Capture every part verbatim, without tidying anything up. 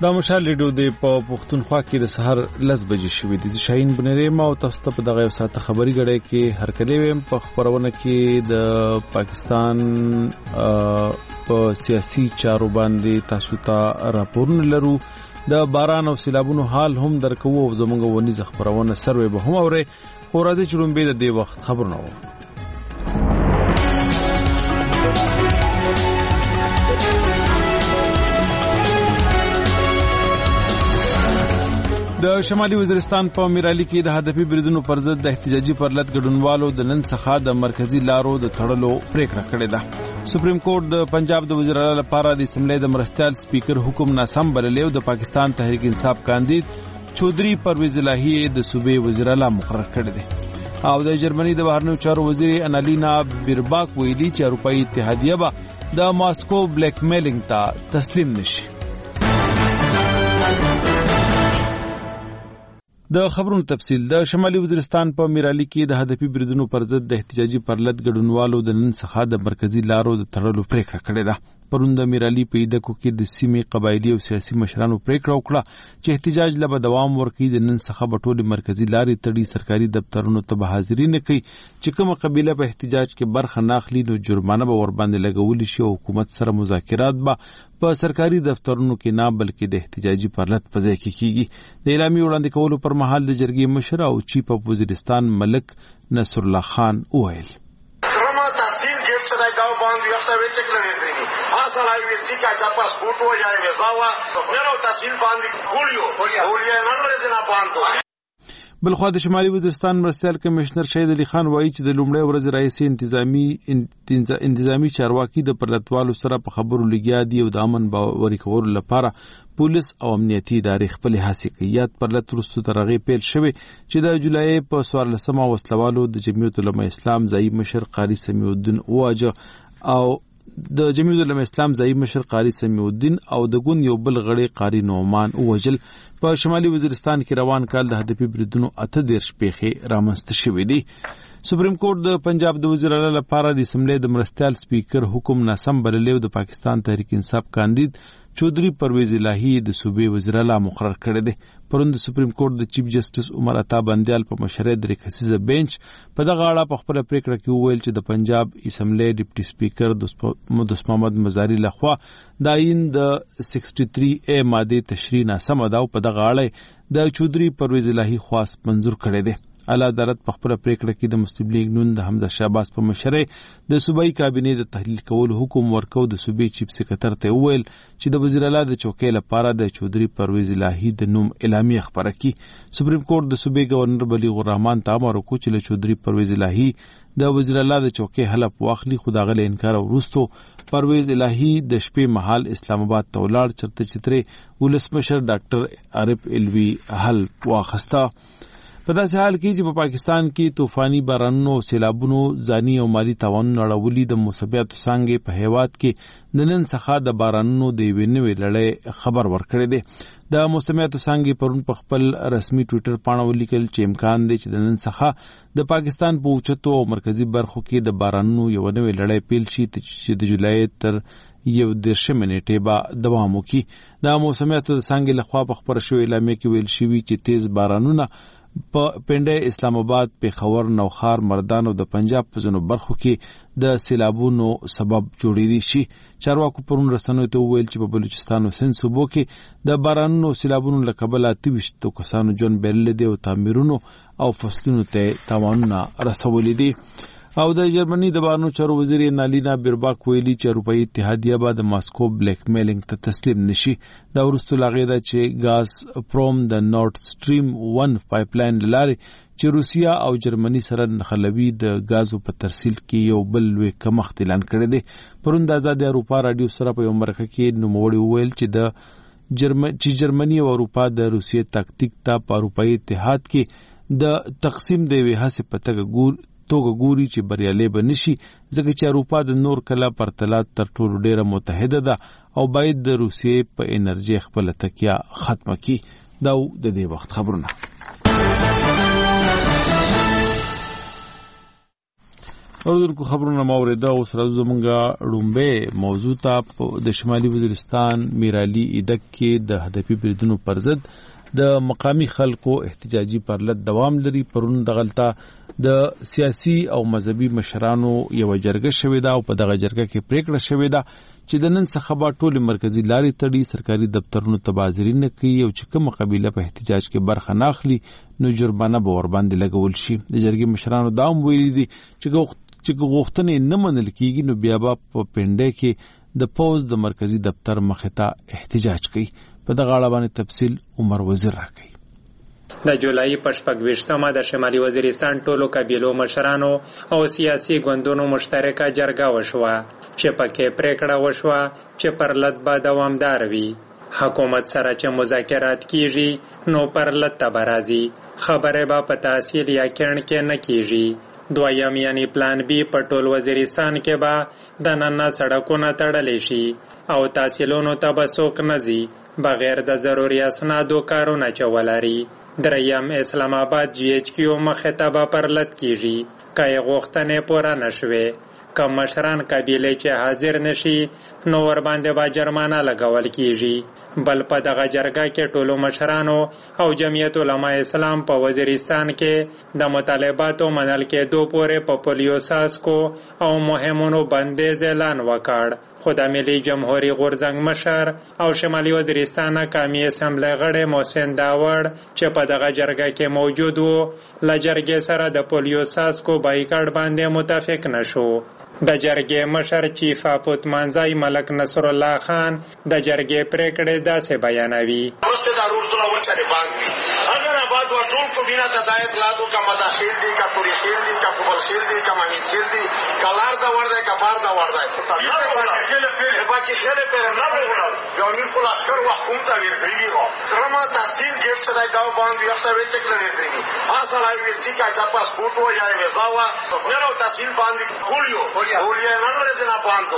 دا مشال ریډیو دی په پښتونخوا کې د سحر لس بجې شوې دي. شاهین بنری ما او تاسو ته په دغه یو ساعت خبري غړې کې هر کله ویم په خبرونه کې د پاکستان په سیاسي چارو باندې تاسو ته راپورونه لرو. د باران او سیلابونو حال هم درکو او زموږ ونی خبرونه سروي به هم اوري. خو راځي چې لومبه د دې وخت خبرونه وو. د شمالي وزیرستان په میرالي کې د هدفي بریدونو پر ضد د احتجاجي پرلط ګډونوالو د نن څخه د مرکزی لارو د تړلو پریکړه کړې ده. سپریم کورټ د پنجاب د وزیر اعلی لپاره د اسمبلی د مرستيال سپیکر حکم ناسم بللی او د پاکستان تحریک انصاف کاندید چودري پرویز الهی د صوبې وزیر اعلی مقرر کړی دی. او د جرمني د بهرنیو چارو وزیر انالینا بیرباک ویلي چې اروپאי اتحادیه به د ماسکو بلیک میلینګ ته تسلیم نشي. د خبرونو تفصیل. د شمالي وزیرستان په میرالي کې د هدفي بریدونو پر ضد د احتجاجي پرلط ګډونوالو د نن څخه د مرکزی لارو د تړلو پریکړه کړې ده. پرون د میرالي په ایدکو کې د سیمې قبایلی او سیاسي مشرانو پریکړه وکړه چې احتجاج له دوام ورکړي. د نن څخه په ټولو مرکزی لارې تړي، سرکاري دفترونو ته به حاضري نه کوي. چې کومه قبیله په احتجاج کې برخه نه اخلي نو جرمانه به ور باندې لګول شي او حکومت سره مذاکرات به په سرکاري دفترونو کې نه بلکې د احتجاجي پرلط په ځای کې کیږي. د اعلامیې وړاندې کولو پر مهال د جرګې مشر او چیف اف وزیرستان ملک نصر الله خان وویل: بلخوا د شمالي وزیرستان مرستيال کمشنر شهید علي خان وایي چې د لومړی ورځ رئیس انتظامی انتظامی چارواکي د پرلطوالو سره په خبرو لګیا دي او د امن باوري کولو لپاره پولیس او امنیتي ادارې خپل هڅې کوي. یاد پرلط وروسته تر هغې پیل شوی چې د جولای په څوارلسمه وسلوالو د جمعیت علماء اسلام ځایي مشر قاري سمیع الدین واجه او د جمعیت علماء اسلام ځایي مشر قاري سمیع الدین او د ګوند یو بل غړي قاري نعمان ووجل. په شمالي وزیرستان کې روان کال د هدفي بریدونو اته دیرش پیښې رامنځته شوې دي. سپریم کورټ د پنجاب د وزیر اعلی لپاره د اسمبلی د مرستيال سپیکر حکم ناسم بللی او د پاکستان تحریک انصاف کاندید چودري پرویز الهی د صوبې وزیر اعلی مقرر کړی دی. پرون د سپریم کورټ د چیف جسټس عمر عطا بندیال په مشرۍ درې کسیزه بینچ په دغه اړه په خپل پریکړه کې وویل چې د پنجاب اسمبلی ډیپټي سپیکر دوست محمد مزاری لخوا د آئین د سیکسټي تھری اے ماده تشریح ناسمه ده او په دغه اړه د چودري پرویز الهی خواست منظور کړی دی. اعلی عدالت په خپل پریکړه کې د مسلم لیگ نون د حمزه شهباز په مشرۍ د صوبایي کابینې د تحلیل کولو حکم ورکو. د صوبې چیف سکرټر ته وویل چې د وزیر اعلی د چوکۍ لپاره د چودري پرویز الهی د نوم اعلامیه خبره کړي. سپریم کورټ د صوبې گورنر بلیغ الرحمن ته امر وکړ چې له چودري پرویز الهی د وزیر اعلی د چوکۍ حلف واخلي. خو دغه له انکار وروسته پرویز الهی د شپې مهال اسلام آباد ته ولاړ چرته چتري ولسمشر ډاکټر عارف الوی حل واخسته. په داسې حال کې چې په پاکستان کې طوفاني بارانونو او سیلابونو ځاني او مالی تاوانونه اړولي، د موسمیاتو څانګې په هیواد کې د نن څخه د بارانونو د یوې نوې لړۍ خبر ورکړی دی. د موسمیاتو څانګې پرون په خپل رسمي ټویټر پاڼه ولیکل چې امکان دی چې د نن څخه د پاکستان په اوچتو او مرکزي برخو کې د بارانونو یو نوې لړۍ پیل شي چې د جولای تر یو دیرشمې نیټې به دوام وکړي. د موسمیاتو د څانګې لخوا په خپره شوې اعلامیه کې ویل شوي چې تیز بارانونه په پنډه اسلام آباد، پیښور، نوخار، مردان او د پنجاب په ځینو برخو کې د سیلابونو سبب جوړېدی شي. چارواکو پرون رسنیو ته وویل چې په بلوچستان او سند صوبو کې د بارانونو او سیلابونو له کبله اته ویشت کسانو ژوند بایللی دی او تعمیرونو او فصلونو ته تاوانونه رسولي دي. او د جرمني د بهرنیو چارو وزیر انالینا بیرباک ویلي چې اروپאי اتحادیه به د ماسکو بلیک میلینګ ته تسلیم نشي. دا وروسته له هغې ده چې ګاز پروم د نورد سټریم ون پایپلاین له لارې چې روسیه او جرمني سره نښلوي د ګازو په ترسیل کې یو بل لوی کمښت اعلان کړی دی. پرون د ازادي اروپا راډیو سره په یو مرکه کې نوموړي وویل چې د جرمني چې جرمني او اروپا د روسیې تاکتیک ته په اروپאי اتحاد کې د تقسیم د یوې هڅې په توګه ګور توګه ګوري چې بریالي به نشي، ځکه چې اروپا د نور کله پرتله تر ټولو ډیره متحده ده او باید د روسیې په انرژي خپل تکیه ختمه کړي. دا د دې وخت خبرونه. اوردونکو خبرونه مورده او سره زمونږه ډومبه موضوع ته د شمالي وزیرستان میرعلی ایدک کې د هدفي بریدونو پر ضد د مقامی خلکو احتجاجي پرلط دوام لري. پرون دغلطه د سیاسي او مذهبي مشرانو یو جرګه شوې ده او په دغه جرګه کې پریکړه شوې ده چې د نن څخه به ټول مرکزی لارې تړي، سرکاري دفترونو ته بازري نه کوي او چې کومه قبیله په احتجاج کې برخه نه اخلي نو جرمانه به ورباندې لګول شي. د جرګې مشرانو دا هم ویلي دي چې چې غوښتنې نه منل کېږي نو بیا به په پنډۍ کې د پوز د مرکزی دفتر مخې ته احتجاج کوي. په دغه اړه باندې تفصیل عمر وزیر راکوي. د جولای په شپږ ویشتمه د شمالي وزیرستان ټولو قبیلو مشرانو او سیاسي ګوندونو مشترکه جرګه وشوه چې پکې پریکړه وشوه چې پرلط به دوامدار وي. حکومت سره چې مذاکرات کیږي نو پرلط ته به راځي، خبره به په تحصیل یا کڼ کې نه کیږي. دویم یعنی پلان بی په ټول وزیرستان کې به د نننه سړکونه تړلی شي او تحصیلونو ته به څوک نه ځي بغیر د ضروري اسنادو کارونه چولاري. دریم اسلام آباد جی ایچ کیو مخې ته به پرلط کیږي که یې غوښتنې پوره نشوې. که مشران قبیلې چې حاضر نشي نو ورباندې به جرمانه لګول کیږي. بل په دغه جرګه کې ټولو مشرانو او جمعیت علماء اسلام په وزیرستان کې د مطالباتو منل کېدو پورې په پولیو ساسکو او مهمونو بندیز اعلان وکړ. خو د ملي جمهوریت غورځنګ مشر او شمالي وزیرستان قومي اسمبلی غړی محسن داوړ چې په دغه جرګه کې موجود وو له جرګې سره د پولیو ساسکو بایکاټ باندې متفق نشو. د جرګې مشر چیف اپوت منځای ملک نصر الله خان د جرګې پریکړې داسې بیانوي. اگر آباد و ټول کو بنا تدایت لادو کا مداخل دی کا پوری خیل دی کا قبل خیل دی کا مهید خیل دی کلار دا ورده کا بار دا ورده باقی خیل پر نه بولل جامین کو لشکر و حکومت ویر دی رو درما تحصیل گیټ صدای دا باند یخته وچ کړی دی اصل ای وی دی کا چا پاسپورت و یا ویزا و نو تحصیل باندې کولیو کولیو نه ورته نه باندې.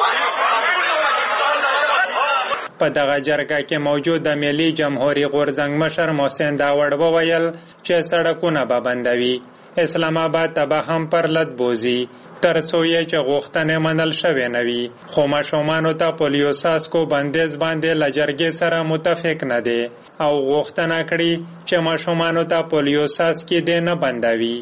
په دغه جرګه کې موجود د ملي جمهوریت غورځنګ مشر محسن داوړ وویل چې سړکونه به بندوي، اسلام آباد ته به هم پرلط بوزي تر څو یې چې غوښتنې منل شوې نه وي. خو ماشومانو ته پولیو ساسکو بندیز باندې له جرګې سره متفق نه دی او غوښتنه کړې چې ماشومانو ته پولیو ساسکي دې نه بندوي.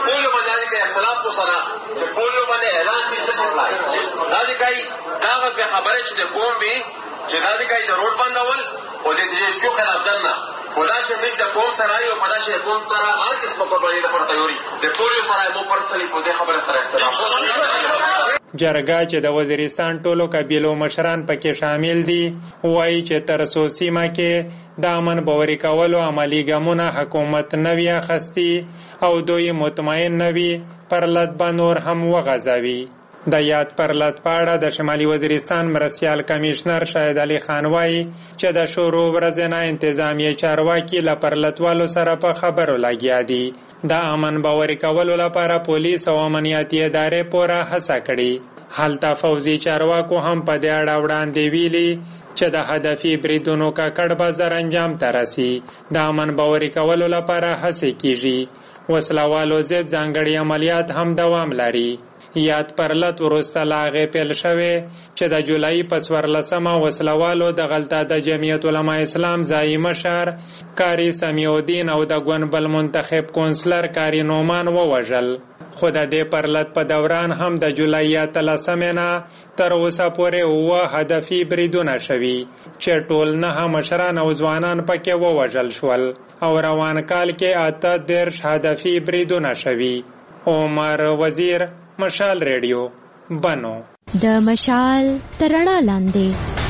چې دا د کای د روډ بندول او د دې شو خلاف درنه خداشه مش د قوم سره یو خداشه قوم سره هر کس په قرباني د پر تیوري د ټولو سره مو پرسنلی په دې خبره سره اختلاف. جرګه چې د وزیرستان ټولو قبیلو مشران پکې شامل دي وایي چې تر څو سیمه کې د امن باوري کولو عملی ګامونه حکومت نوی اخستی او دوی مطمئن نوی پرلط به نور هم وغځوي. د یاد پرلط پاړه د شمالي وزیرستان مرستیال کمیشنر شاهد علي خان وایي چې د شروع ورځې نه انتظامیه چارواکي له پرلطوالو سره په خبرو لګیا دي. د امن باوري کولو لپاره پولیس او امنیتي ادارې پوره هڅه کړې. هلته فوزي چارواکو هم په دې اړه وړاندې ویلي چې د هدفي بریدونو ککړ به زر انجام ته رسي. د امن باوري کولو لپاره هڅې کیږي. وسلوالو ضد ځانګړي عملیات هم دوام لري. یاد پرلط وروسته لاغې پیل شوې چې د جولای په څوارلسمه وسلوالو د غلطه د جمعیت علماء اسلام ځایي مشر کاری سمیع الدین او د ګوند منتخب کونسلر کاری نومان ووژل. خو د دې پرلط په دوران هم د جولای اتلسمې نه تر اوسه پورې اووه هدفي بریدونه شوي چې ټول نهه مشران او ځوانان پکې ووژل شول او روان کال کې اته دېرش هدفي بریدونه شوي. عمر وزیر، مشال ریډیو، بنو. د مشال ترڼا لاندې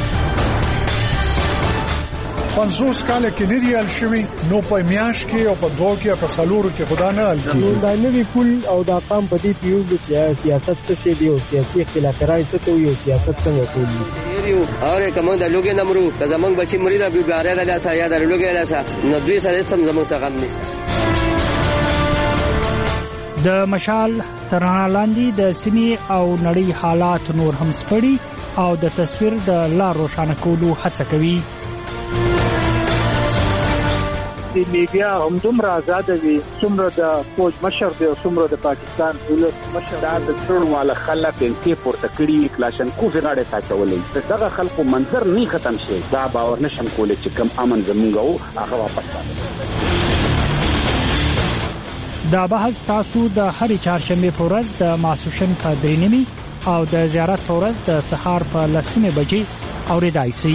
پنځوس کال کې لري شوی نو په میاش کې او په دوه کې په سالورو کې خدا نه ال کې دا نوی پول او دا قام په دې پیو چې سیاست څه دی او سیاسي اختلافات څه کوي او سیاست څنګه کوي یو اوره کوم د لوګي نمرو که زمنګ بچی مریدا بیګاره د لاسه یا د لوګي لاسه نو دوی سره سم زموږ څخه هم نشته. د مشال ترڼا لاندې د سیمې او نړۍ حالات نور هم سپړي او د تصویر د لار روښانه کولو هڅه کوي. د میډیا هم دومره آزاد وي څومره د فوج مشر دی او څومره د پاکستان دولت مشر. دا د ټول والا خلک انتي پورته کړي کلاشنکوف غاړه ساتولې دغه خلکو منظر نه ختم شي. دا باور نشم کولای چې کم امن زمونږ او هغه واپس راځي. دا بحث تاسو د هرې چهارشنبه په ورځ د ماسوشن په درې نیمې او د زیارت په ورځ د سهار په لس نیمې بجې اورېدای شئ.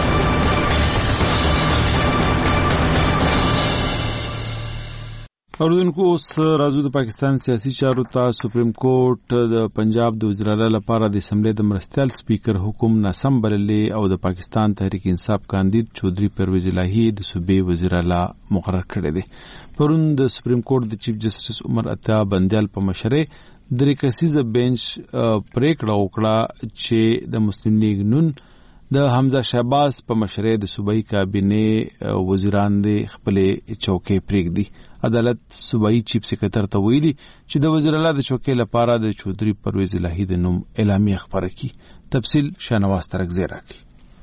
اوردونکو اوس راځو د پاکستان سیاسي چارو ته. سپریم کورټ د پنجاب د وزیر اعلی لپاره د اسمبلی د مرستیال سپیکر حکم ناسم بللی او د پاکستان تحریک انصاف کاندید چودھری پرویز الہی د صوبې وزیر اعلی مقرر کړی دی. پرون د سپریم کورټ د چیف جسټس عمر عطا بندیال په مشرۍ درې کسیزه بینچ پریکړه وکړه چې د مسلم لیگ نون د حمزه شهباز په مشرۍ د صوبایي کابینې وزیران د خپل چوکۍ پریږدي. عدالت صوبایي چیف سکرټر ته ویلي چې د وزیر اعلی د چوکۍ لپاره د چودھری پرویز الہی د نوم اعلامیه خبره کی. تفصیل شانواز ترکزی راکړي.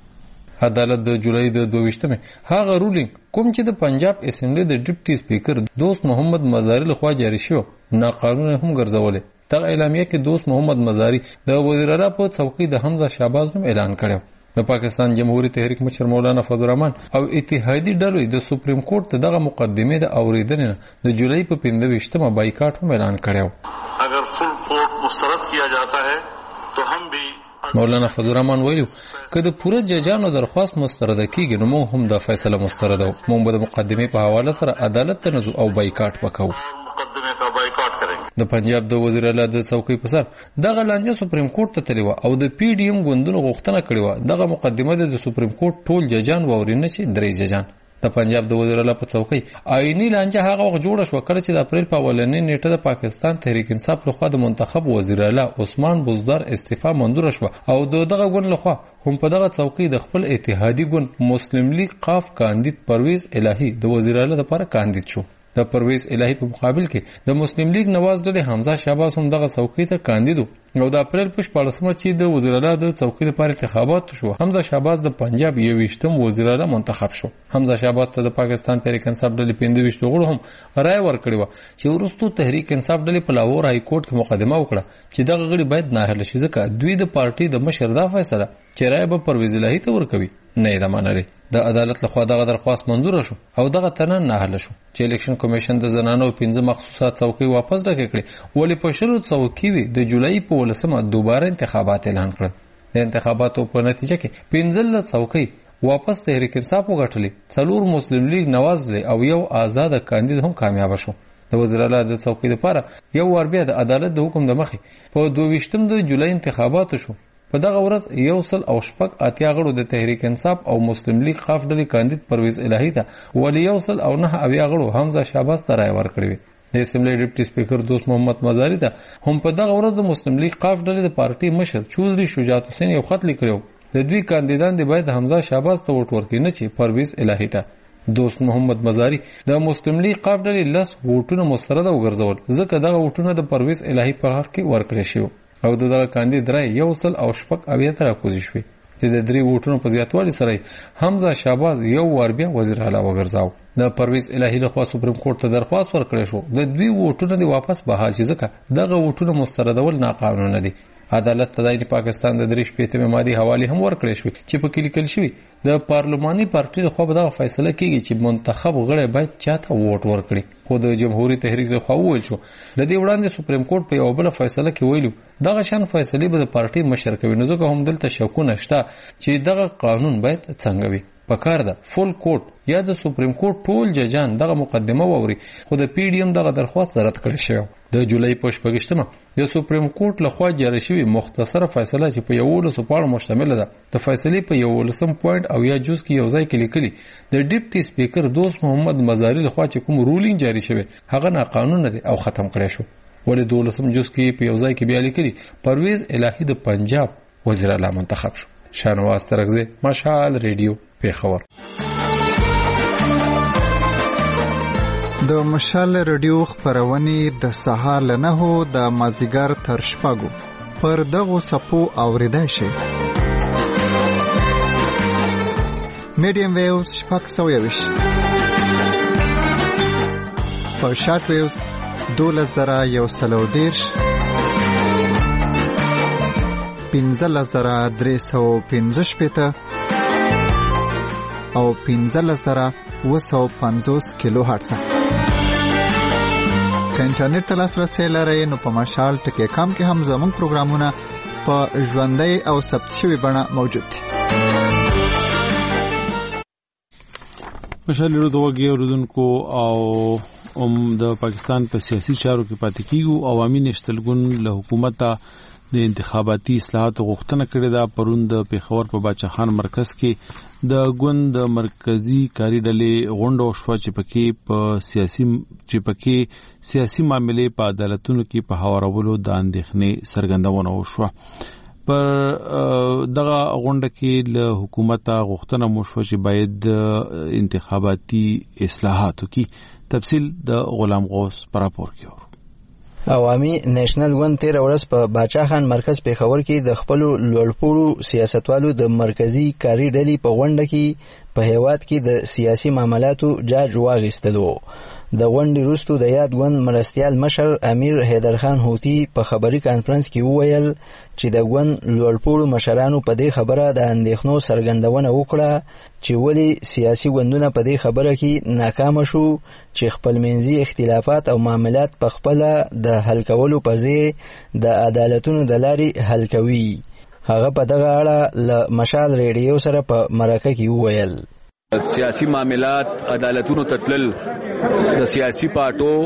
عدالت د جولای د دویشتمه هغه رولینګ کوم چې د پنجاب اسمبلی د ډیپټي سپیکر دوست محمد مزاری لخوا جاری شو ناقانونه هم ګرځولې. دغه اعلامیه کې دوست محمد مزاری د وزیر اعلی په چوکۍ د حمزه شهباز نوم اعلان کړو. د پاکستان جمهوریت تحریک مشر مولانا فضل الرحمن او اتحادی ډلو د سپریم کورټ دغه مقدمه د اوریدنې د جولای په پنځه ویشتمه بایکاټ هم اعلان کړو. اگر فل کورٹ مسترد کیا جاتا ہے تو ہم بھی مولانا فضل الرحمن ویلو که د پوره ججانو درخواست مسترد کیږي نو موږ هم د فیصله مستردو. موږ به د مقدمه په حواله سره عدالت ته نزو او بایکاټ وکاو. مقدمه کا بایکاټ کریں. د پنجاب د وزیر اعلی د څوکۍ په سر دغه لانجه سپریم کورټ ته تللی و او د پی ډی ایم ګوندونو غوښتنه کړې و دغه مقدمه د سپریم کورټ ټول ججان واورینه چې درې ججان. د پنجاب د وزیر اعلی په څوکۍ آئینی لانجه هغه وخت جوړه شو کله چې د اپریل په اولنۍ نیټه د پاکستان تحریک انصاف لخوا د منتخب وزیر اعلی عثمان بزدار استعفا منظور شو او دغه ګوند لخوا هم په دغه څوکۍ د خپل اتحادی ګوند مسلم لیگ قاف کاندید پرویز الہی د وزیر اعلی لپاره کاندید شو. د پرویز الہی په مقابل کې د مسلم لیگ نواز ډلې حمزه شهباز هم دغه څوکۍ ته کاندید او د اپریل په شپاړسمه چې د وزیر اعلی د څوکۍ لپاره انتخابات شو حمزه شهباز د پنجاب یوویشتم وزیر اعلی منتخب شو. حمزه شهباز ته د پاکستان تحریک انصاف ډلې پنځه ویشت غړو هم رائے ورکړی و چې ورستو تحریک انصاف ډلې په لاهور های کورټ کې مقدمه وکړه چې دغه غړي باید ناهله شي ځکه دوی د پارټي د مشر دا فیصله چې رائے به پرویز الہی ته ورکوي نه دا منلې. د عدالت لخوا دغه درخواست منظور شو او دغه تنن ناهله شو چې الیکشن کمیشن د زنانو پنځه مخصوصات څوکۍ واپس ډکې کړې ولې په شلو څوکۍ وي د جولای په ولسمه دوباره انتخابات اعلان کړل. د انتخاباتو په نتیجه کې پنځه څوکۍ واپس تحریک انصاف وګټلې څلور مسلم لیگ نواز لري او یو آزاد کاندید هم کامیاب شو. د وزیر اعلی د څوکۍ لپاره یو ور بیا د عدالت د حکم د مخې په دویشتم د جولای انتخابات شو. په دغه ورځ یو سل او شپږ اتیا غړو د تحریک انصاف او مسلم لیگ قاف ډلې کاندید پرویز الہی ته ولې یو سل او نه اویا غړو حمزه شهباز ته رائے ورکړي. د اسمبلی ډیپټي سپیکر دوست محمد مزاری ته هم په دغه ورځ د مسلم لیگ قاف ډلې د پارټي مشر چودھری شجاعت حسین یو خط لیکلو د دوی کاندیدان دی باید حمزه شهباز ته ووټ ورکړي نه چې پرویز الہی ته. دوست محمد مزاری د مسلم لیگ قاف ډلې لس ووټونه مسترد وګرځول ځکه دغه ووټونه د پرویز الہی په حق کې ورکړل شوی او دغه کاندید رائے یو سل او شپږ اویا ته راکوزي شوی چې د درې ووټونو په زیاتوالي سره حمزه شهباز یو وار بیا وزیر اعلی وګرځاو. د پرویز الہی لخوا سپریم کورټ ته درخواست ورکړی شو د دوی ووټونه دی واپس بحال شي ځکه دغه ووټونه مستردول ناقانونه دي. عدالت ته د پاکستان د درې شپېتمې مادې حواله هم ورکړې شوې چې په کې لیکل شوی د پارلماني پارټي لخوا به دغه فیصله کیږي چې منتخب غړي باید چاته ووټ ورکړي. خو د جمهوریت تحریک لخوا وویل شو د دې وړاندې سپریم کورټ په یو بل فیصله کې ویلو دغه شان فیصله به د پارټي مشر کوي نو ځکه هم دلته شکونه شته چې دغه قانون باید څنګه وي. پکار ده فول کورټ یا د سپریم کورټ ټول ججان دغه مقدمه ووري خو د پی ډی ایم دغه درخواست رد کړی شو. د جولای په شپږشتمه د سپریم کورټ لخوا جاری شوی مختصره فیصله چې په یو لسو پاڼو مشتمل ده د فیصلې په یو لسم پوینټ او یا جز کې یو ځای کې لیکلي د ډیپټي سپیکر دوست محمد مزاری لخوا چې کوم رولینګ جاری شوی هغه ناقانونه دی او ختم کړی شو. ولې دولسم جز کې په یو ځای کې بیا لیکلي پرویز الہی د پنجاب وزیر اعلی منتخب شو. شانواز ترکزی مشعل ریډیو پیښور. د مشعل ریډیو خبرونه د سهار له نهو د مازیګر تر شپږو پر دغو صفو اوریدای شي. میډیم ویوز شپږ سوه یویشت په شارټ ویوز دولس زره یو سل او دېرش، پنځلس زره درې سوه پنځه شپېته او پنځلس زره اوه سوه پنځوس کیلو هرټز. که انټرنیټ ته لاسرسی لرئ نو په مشال ټکی کام کې هم زموږ پروګرامونه په ژوندۍ او ثبت شوي بڼه موجود دي. مشال ورو دوګي اوردونکو او هم د پاکستان په سیاسي چارو کې پاتې کیږي. عوامي نشتلګون له حکومت د انتخاباتي اصلاحاتو غوښتنه کړې ده. پرون د پیښور په باچا خان مرکز کې د ګوند مرکزی کاری ډلې غونډه وشوه چې پکې په سیاسي چې پکې سیاسي معاملې په عدالتونو کې په هوارولو د اندېښنې څرګندونه وشوه. پر دغه غونډه کې له حکومت غوښتنه وشوه چې باید انتخاباتي اصلاحاتو کې تفصیل د غلام غوث پر راپور کې و. عوامي نېشنل ګوند تیر ورځ په باچا خان مرکز پیښور کې د خپل لوړپوړو سیاستوالو د مرکزی کاری ډلې په غونډه کې په هیواد کې د سیاسي معاملاتو جاج واغستلو. د غونډې وروسته د یاد ګوند مرستیال مشر امیر حیدر خان هوتی په خبري کانفرنس کې وویل چې د ګوند لوړپوړو مشرانو په دې خبره د اندېښنو څرګندونه وکړه چې ولې سیاسي ګوندونه په دې خبره کې ناکام شو چې خپلمنځي اختلافات او معاملات په خپل د حل کولو په ځای د عدالتونو د لارې حل کوي. هغه په دغه اړه له مشال ریډیو سره په مرکه کې وویل سیاسي معاملات عدالتونو تتلل د سیاسي پارټو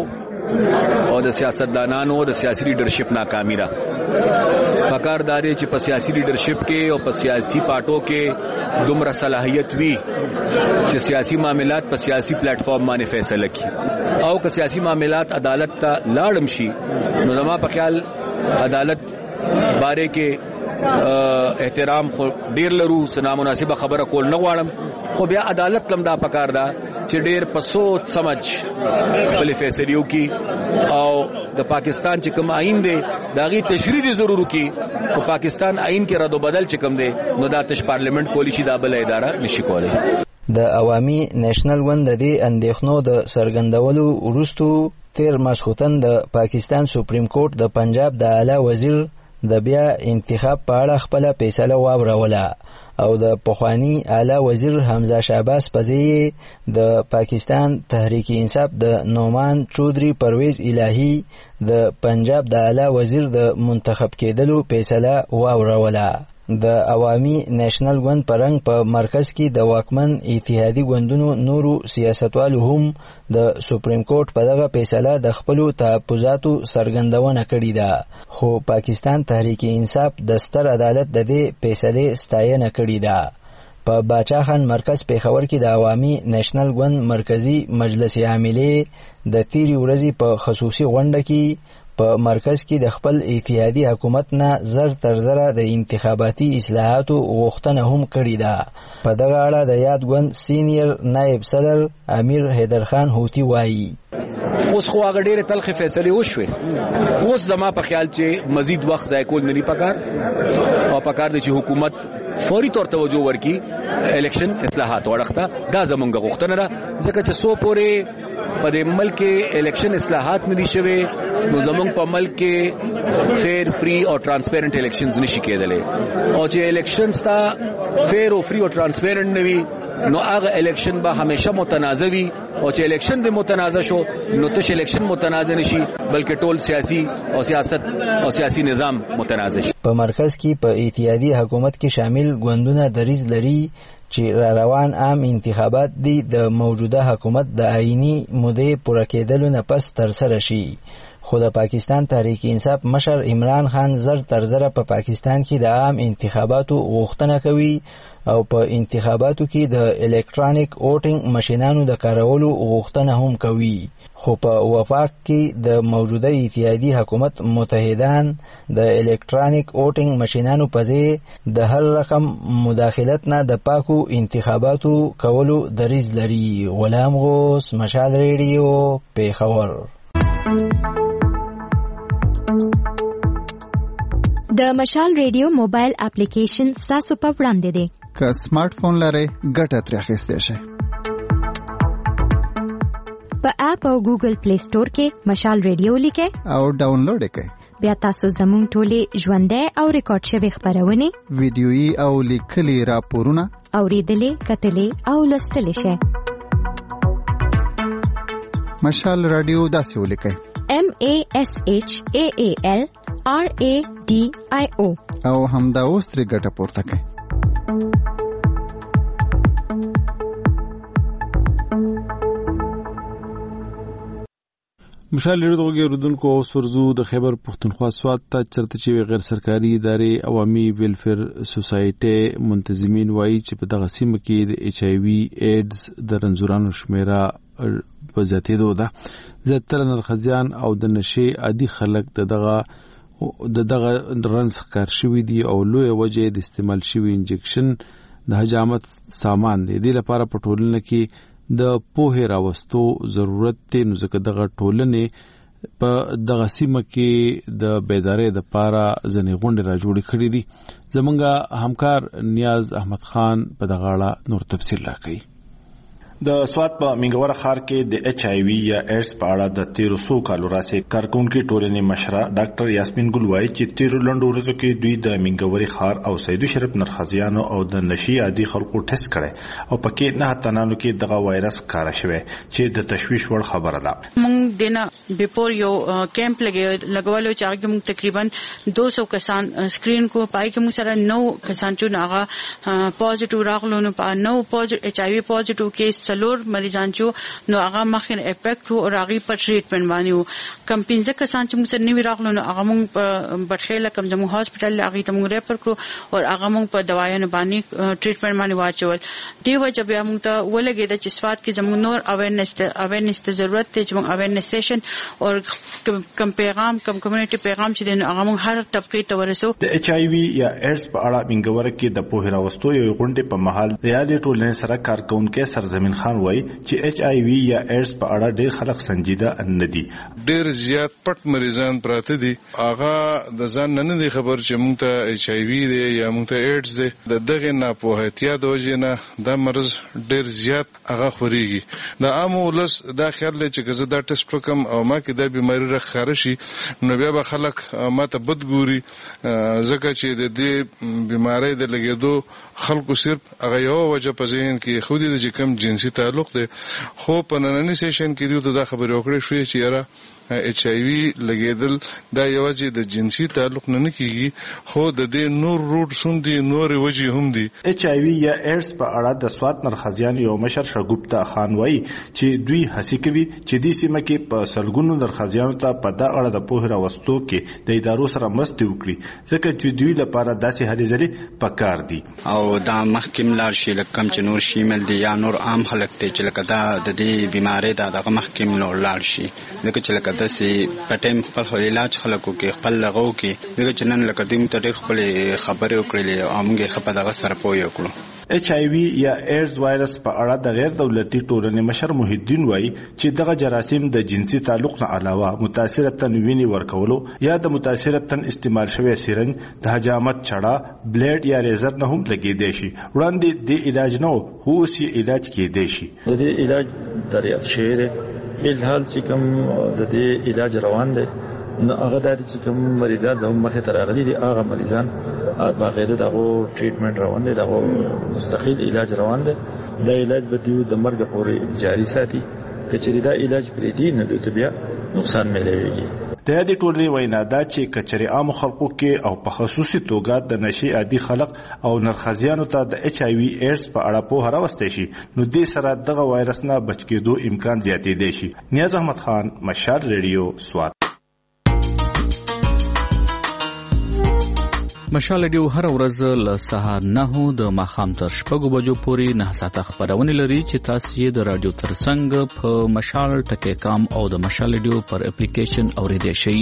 او د سیاستدانانو د سیاسي لیډرشپ ناکامی را پکار داري چې په سیاسي لیډرشپ کې او په سیاسي پارټو کې دومره صلاحیت وي چې سیاسي معاملات په سیاسي پلیټ فارم باندې فیصله کړي او که سیاسي معاملات عدالت ته لاړم شي نو زما په خیال عدالت باره کې احترام خو ډیر لرو سنا مناسبه خبره کول نه غواړم خو بیا عدالت لم دا پکار دا چې ډیر په سوچ سمجھ خپل فیصلو کې او د پاکستان چې کوم آئین دی داغي تشریح ضروري کی او پاکستان آئین کې رد و بدل چې کوم دی نو دا تش پارلیمنت کولی شي دا بل اداره نشي کولای. د عوامي نېشنل ګوند د اندېښنو د څرګندولو وروسته تیر ماسختن د پاکستان سپریم کورټ د پنجاب د اعلی وزیر د بیا انتخاب په اړه خپل فیصله واوروله او د پخوانی اعلی وزیر حمزه شعباس پزی د پاکستان تحریک انصاف د نومان چودري پرویز الهی د پنجاب د اعلی وزیر د منتخب کېدلو فیصله واوروله. د عوامي نېشنل ګوند پرنګ په مرکز کې د واکمن اتحادي ګوندونو نورو سیاستوالو هم د سپریم کورټ په دغه فیصله د خپل تحفظاتو څرګندونه کړې ده خو پاکستان تحریک انصاف د ستر عدالت د دې فیصله ستاینه کړې ده. په باچا خان مرکز پیښور کې د عوامي نېشنل ګوند مرکزی مجلس عاملې د تیری ورځې په خصوصي غونډه کې په مرکز کې د خپل اتحادي حکومت نه زر تر زره د انتخاباتي اصلاحاتو غوښتنه هم کړې ده. په دغه اړه د یاد ګوند سینیئر نائب صدر امیر حیدر خان هوتی وایي اوس خو هغه ډېرې تلخې فیصلې وشوې اوس زما په خیال چې مزید وخت ضایع کول نه دي پکار او پکار دي چې حکومت فوري طور توجه ورکړي الیکشن اصلاحات ورخته دا زمونږ غوښتنه ده ځکه چې سو پورې په دې ملک کې الیکشن اصلاحات نه دي شوي نو زمونږ په ملک کې فیر فری او ترانسپیرنٹ الیکشنز نشي کېدلی او چې الیکشنز تا فیر او فری او ترانسپیرنٹ نه وي نو هغه الیکشن به همیشه متنازع وي او چې الیکشن دې متنازع شو نو تش الیکشن متنازع نشي بلکې ټول سیاسي او سیاست او سیاسي نظام متنازع شي. په مرکز کې په اتحادي حکومت کې شامل ګوندونه دریځ لري چې را روان عام انتخابات دي د موجوده حکومت د آئینی مودې پوره کېدلو نه پس ترسره شي خو د پاکستان تحریک انصاف مشر عمران خان زر تر زره په پاکستان کې د عام انتخاباتو غوښتنه کوي او په انتخاباتو کې د الکترونیک ووټینګ ماشینانو د کارولو غوښتنه هم کوي خو په وفاق کې د موجوده اتحادي حکومت متحدان د الکترونیک ووټینګ ماشینانو په ځای د هر رقم مداخلت نه د پاکو انتخاباتو کولو دریځ لري. غلام غوث، مشال ریډیو، پیښور. د مشال ریډیو موبایل اپلیکیشن ستاسو په وړاندې دی. که سمارټ فون لرئ ګټه ترې اخیستی شئ. په اپ او ګوګل پلی سٹور کې مشال ریډیو لیکه او ډاونلوډ کړئ. بیا تاسو زموږ ټولې ژوندۍ او ریکارډ شوی خبرونه ویډیويي او لیکلي راپورونه اوریدلې کتلې او لوستلې شئ. مشال رادیو داسې ولیکئ: M A S H A A L R A D I O او همدا اوس ترې ګټه پورته کړئ. مشال ریډیو دغه اوریدونکو اوس ورزو د خیبر پښتونخوا سوات ته چرته چې غیر سرکاري ادارې عوامي ویلفیر سوسایټي منتظمین وایي چې په دغه سیمه کې د ایچ آی وی ایډز د رنځورانو شمیره په زیاتېدو ده. زیاتره نرخزیان او د نشي عادي خلک د دغه د دغه رنځ ښکار شوي دي او لویه وجه د استعمال شوي انجکشن د حجامت سامان دی. دې لپاره په ټولنه کې د پوهې راوستو ضرورت دی، نو ځکه دغه ټولنې په دغه سیمه کې د بیدارۍ دپاره ځینې غونډې را جوړې کړې دي. زمونږ همکار نیاز احمد خان په دغه اړه نور تفصیل راکوي. د سوات په منګوره ښار کې د ایچ آی وی یا ایډز په اړه د تیرو څو کالو راهیسې کارکونکي ټولنې مشره ډاکټر یاسمین ګل وایي چې تیرو لنډو ورځو کې دوی د منګوري ښار او سیدو شریف نرخزیانو او د نشي عادي خلکو ټیسټ کړي او پکې نه تنانو کې دغه وایرس ښکاره شوی چې د تشویش وړ خبره ده. موږ دنه بیفور یو کیمپ لګي لګولو چې هغه موږ تقریبا دو سو کسان سکرین کو پای کې موږ سره نو کسان چې هغه پوزټیو راغلو نو په نو پوزټیو ایچ آی وی پوزټیو کې سلور مریضان چې نو هغه مخکې افیکټ وو او هغه په ټریټمنټ باندې وو. کم پنځه کسان چې موږ سره نیو راغلو نو هغه موږ په بټخیله کم زمو هاسپټل هغه ته موږ ریفر کړو او هغه موږ په دوايانو باندې ټریټمنټ باندې واچول. دی وجه بیا موږ ته ولګید چې سوات کې زموږ نور اویرنس ته اویرنس ته ضرورت دی چې موږ اویرنس سیشن او کم پیغام کم کمیونټي پیغام چې دین هغه موږ هر طبقه ته ورسو. د ایچ آی وی یا ایډز په اړه منګوره کې د پوهې راوستو یو غونډه په محل د یادې ټولنې سره کارکونکو سرزمین خان وایي چې ایچ آی وی یا ایډز په اړه ډېر خلک سنجیده نه دي. ډېر زیات پټ مریضان پراته دي. هغه د ځان نه دی خبر چې موږ ته ایچ آی وی دی یا موږ ته ایډز دی. د دغه ناپوهتیا د وجې نه دا مرض ډېر زیات هغه خوريږي. د عام ولس دا خیال دی چې که زه دا ټیسټ وکم او ما کې دا بیماری راښکاره شي نو بیا به خلک ما ته بد ګوري، ځکه چې د دې بیماری د لګېدو خلکو صرف هغه یو وجه په ذهن کې خو دې چې کم جنسي تعلق دی. خو په نننی سیشن کې دوی ته دا خبرې وکړې شوې چې یاره ایچ آی وی لګېدل دا یوازې د جنسي تعلق نه نه کیږي، خو د دې نور روټ سون دي، نور وجې هم دي. ایچ آی وی یا ایډز په اړه د سوات نرخزیان یو مشر شګوپتا خان وایي چې دوی هڅه کوي چې د سیمه کې په سلګونو نرخزیانو ته په دا اړه د پوهه راوستو کې د ادارو سره مرسته وکړي، ځکه چې دوی لپاره داسې هلې ځلې پکار دي او دا مخکیم لار شي لکه چې نور شیمل دي یا نور عام خلک ته چې لکه دا د دې بیماری دا دغه مخکیم نور لار شي، لکه چې لکه داسې پټیم خپل علاج خلکو کې خپل لغو کې دغه چنن لکه دیم ته ډېر خپل خبرې وکړلې او موږ خپل دغه سره پوي وکړو. ایچ آی وی یا ایډز وایرس په اړه د غیر دولتي ټولنې مشر محی الدین وایي چې دغه جراثیم د جنسي تعلق نه علاوه متاثره تن ویني ورکولو یا د متاثره تن استعمال شوی سیرنج د حجامت چړه بلیډ یا ریزر نه هم لګیدای شي. وړاندې د علاج نه هو سی علاج کېدای شي. د دې علاج دریافت شوی دی الحال چې کوم د دې علاج روان دی نو هغه د چې کوم مریضان د مخه تر راغلي دي هغه مریضان باقاعده دغه ټریټمنټ روان دی، دغه مستقل علاج روان دی. دا علاج به دیو د مرګ پورې جاری ساتي، کچې دا علاج پرې دی نه دوی ته بیا نقصان ملويږي. د دې ټولنې وینا دا چې کچري عام خلکو کې او په خصوصي توګه د نشي عادي خلک او نرخزیانو ته د ایچ آی وی ایډز په اړه پوهه راوستي شي نو دې سره دغه وایرس نه بچ کېدو امکان زیاتېدای شي. نیاز احمد خان، مشال ریډیو، سوات. مشال ریډیو هر ورځ له سهار نهو د ماښام تر شپږو بجو پورې نه ساعته خبرونه لري چې تاسو یې د رادیو ترڅنګ په مشال ټکی کام او د مشال ریډیو پر اپلیکیشن اوریدئ شئ.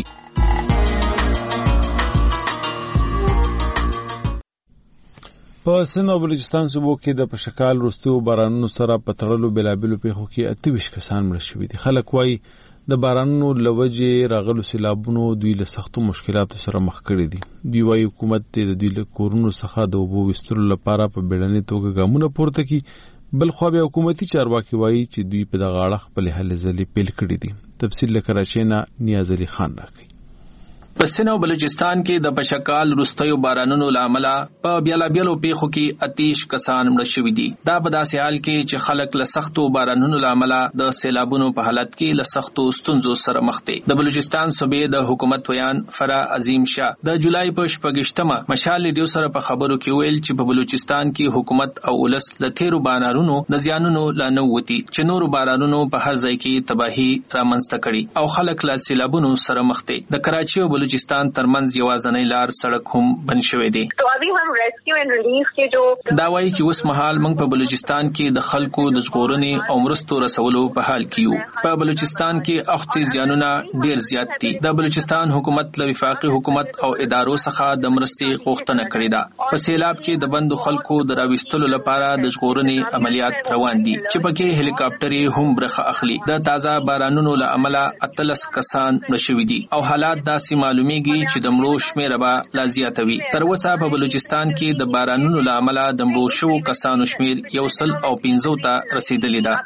په سند او بلوچستان صوبو کې د پشکال وروستیو بارانونو سره په تړلو بېلابېلو پیښو کې اته ویشت کسان مړه شوي دي. خلک وایي د بارانونو له وجې راغلو سیلابونو دوی له سختو مشکلاتو سره مخ کړي دي. دوی وایي حکومت د دوی له کورونو څخه د اوبو ویستلو لپاره په بیړنۍ توګه ګامونه پورته کړي، بل خو بیا حکومتي چارواکي وایي چې دوی په دغه اړه خپل هلې ځلې پیل کړې دي. تفصیل له کراچۍ نه نیاز علي خان راکړي. په سند او بلوچستان کې د بشکال رستیو بارانونو لامل په بیلابیلو پیښو کې اتیش کسان مړ شوي دي. دا په داسې حال کې چې خلک له سختو بارانونو لامل د سیلابونو په حالت کې له سختو ستونزو سره مخ دي. د بلوچستان صوبې د حکومت ویان فرا عظیم شاه د جولای په شپږشتمه مشال ریډیو سره په خبرو کې ویل چې په بلوچستان کې حکومت او ولس له تیرو بارانونو د زیانونو لا نه وتی چې نورو بارانونو په هر ځای کې تباہي رامنځته کړي او خلک له سیلابونو سره مخ دي. د کراچۍ او بلوچستان ترمنځ یوازنۍ لار سړک هم بند شوی دی. تو ابھی ہم ریسکیو اینڈ ریلیف کے جو دا وایي چې اوس مهال موږ په بلوچستان کې د خلکو د ژغورنې او مرستو رسولو په حال کې یو. په بلوچستان کې اخته زیانونه ډیر زیات دي. د بلوچستان حکومت له وفاقي حکومت او ادارو څخه د مرستې غوښتنه کړې ده. په سیلاب کې د بندو خلکو د راوستلو لپاره د ژغورنې عملیات روان دي چې پکې هلیکاپټرې هم برخه اخلي. د تازه بارانونو له امله اتلس کسان مړ شوي دي او حالات داسې معلومیږي چې د مړو شمېر به لا زیاتوي. تر اوسه په بلوچستان کې د بارانونو له امله د مړو شوو کسانو شمېر یو سل او پنځو ته رسیدلی ده.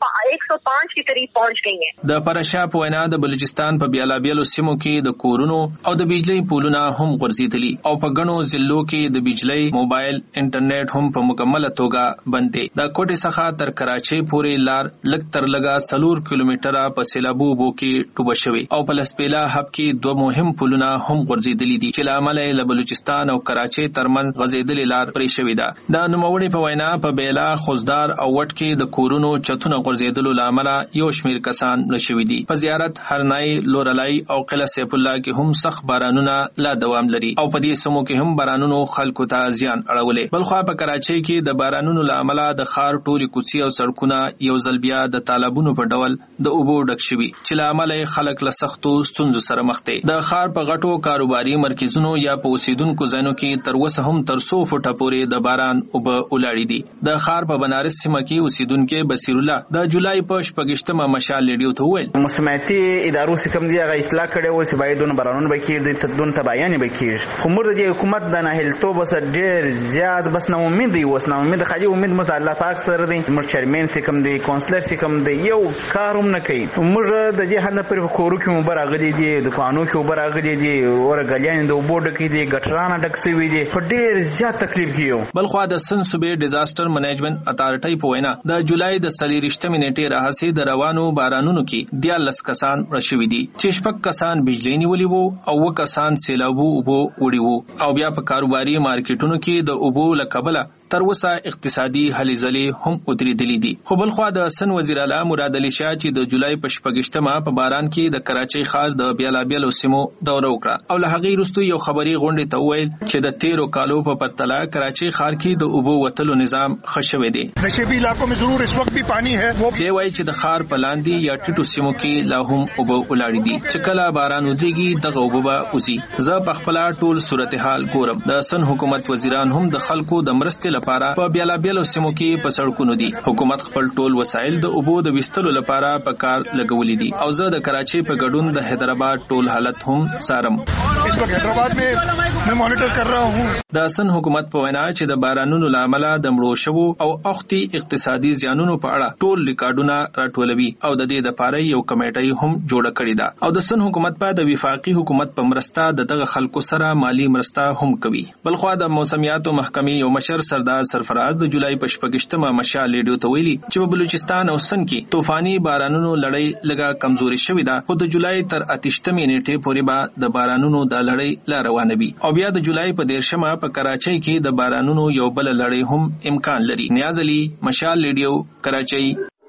د پرشا په وینا د بلوچستان په بیلابیلو سیمو کې د کورونو او د بجلی پولونه هم غورځېدلي او په ګڼو ضلعو کې د بجلی موبایل انټرنیټ هم په مکمله توګه بند دي. د کوټې څخه تر کراچۍ پورې لار لږ تر لږه څلور کیلومتره په سیلابو اوبو کې ټوبه شوې او په لسپیلا هب کې دوه مهم پولونه هم غورځېدلي دي چې له امله له بلوچستان او کراچۍ ترمنځ غځېدلې لار پرې شوې ده. د نوموړي په وینا په بیلا، خوزدار او وټ کې د کورونو چتونه غورځېدلو له امله یو شمېر کسان مړه شوي دي. په زیارت، هرنای، لورلای او قلعه سیف الله کې هم سخت بارانونه لا دوام لري او په دې سیمو کې هم بارانونو خلکو ته زیان اړولې. بلخوا په کراچۍ کې د بارانونو له امله د ښار ټولې کوڅې او سړکونه یو ځل بیا د تالابونو په ډول د اوبو ډک شوي چې له امله خلک له سختو ستونزو سره مخ دي. د ښار په غټو کاروباري مرکزونو یا په اوسیدونکو ځایونو کې تر اوسه هم تر څو فوټه پورې د باران اوبه ولاړې دي. د ښار په بنارس سیمه کې اوسیدونکو بصیر الله د جولای په شپږشتمه مشال ریډیو ته وویل مسمعتي ادارو څخه دی هغه اطلاع کړې و چې باید دونه بارانونه بکیر دي تدون تبعین بکیر. خو موږ د حکومت د ناهلتوب سره ډېر زیات بس نه امید دی وس نه امید خالي امید مو الله پاک سره دی. موږ چیرمن څخه دی کونسلر څخه دی یو کاروم نه کوي. موږ د دې هنه پر کورو کې مبارغلي دي دکانو کې مبارغلي دي ورګلیان د وبو ډکې دي ګټرانه ډک سوي دي په ډېر زیات تکلیف کیو. بلخوا د سن صوبې ډیزاستر منیجمنت اتارټي په وینا د جولای د څلېرویشتمې نیټې راهیسې د روانو بارانونو کې دیارلس کسان مړه شوي دي چې شپږ کسان بجلی نیولي وو او اووه کسان سیلابو اوبو وړي وو او بیا په کاروباري مارکیټونو کې د اوبو له کبله تر اوسه اقتصادي هلې ځلې هم ودرېدلې دي. خو بلخوا د سن وزیر اعلی مراد علي شاه چې د جولای په شپږشتمه په باران کې د کراچۍ ښار د بیلابیلو سیمو دوره وکړه او له هغې وروسته یو خبري غونډې ته وویل چې د تیرو کالو په پرتله کراچۍ ښار کې د اوبو وتلو نظام ښه شوی دی. نشیبي علاقو میں ضرور اس وقت بھی پانی ہے. دی وایي چې د ښار په لاندې یا ټیټو سیمو کې لا هم اوبه ولاړې دي چې کله باران ودرېږي دغه اوبه به وځي. زه پخپله ټول صورتحال ګورم. د سن حکومت وزیران هم د خلکو د مرستې لپاره په بیلا بیلو سیمو کې په سړکونو دي. حکومت خپل ټول وسایل د اوبو د وستلو لپاره په کار لګولې دي او زه د کراچۍ په ګډون د حیدرآباد ټول حالت هم څارم. اس وخت حیدرآباد میں میں مانیټر کر رہا ہوں. د سن حکومت په وینا چې د بارانونو له امله د مړو شوو او اختي اقتصادي زیانونو په اړه ټول ریکارډونه راټولوي او د دې لپاره یو کمیټه هم جوړه کړې ده او د سن حکومت په د وفاقي حکومت په مرسته دغه خلکو سره مالی مرسته هم کوي. بلخوا د موسمیاتو محکمې یو مشر سردار سرفراز د جولای په شپږشتمه مشال ریډیو ته ویلي چې په بلوچستان او سن کې طوفاني بارانونو لړۍ لږه کمزوري شوې ده خو د جولای تر اتشتمې نیټې پورې به د بارانونو د لړۍ لا روانه وي او بیا د جولای په دیرشمه په کراچۍ کې د بارانونو یو بل لړۍ هم امکان لري. نیاز علي، مشال ریډیو، کراچۍ.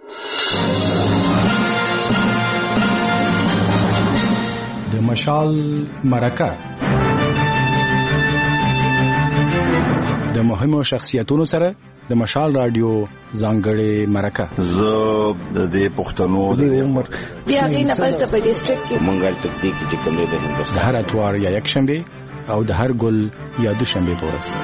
د مشال مرکه د مهمو شخصیتونو سره د مشال رادیو ځانګړې مرکه. زه د دې پښتنو د عمر بیا غي نه پس په ډیسټریکټ کې منګل تکنیک چې کوم د هندوستان د هر اتوار یا یک شنبه او د هر ګل یا دو شنبه په ورځ.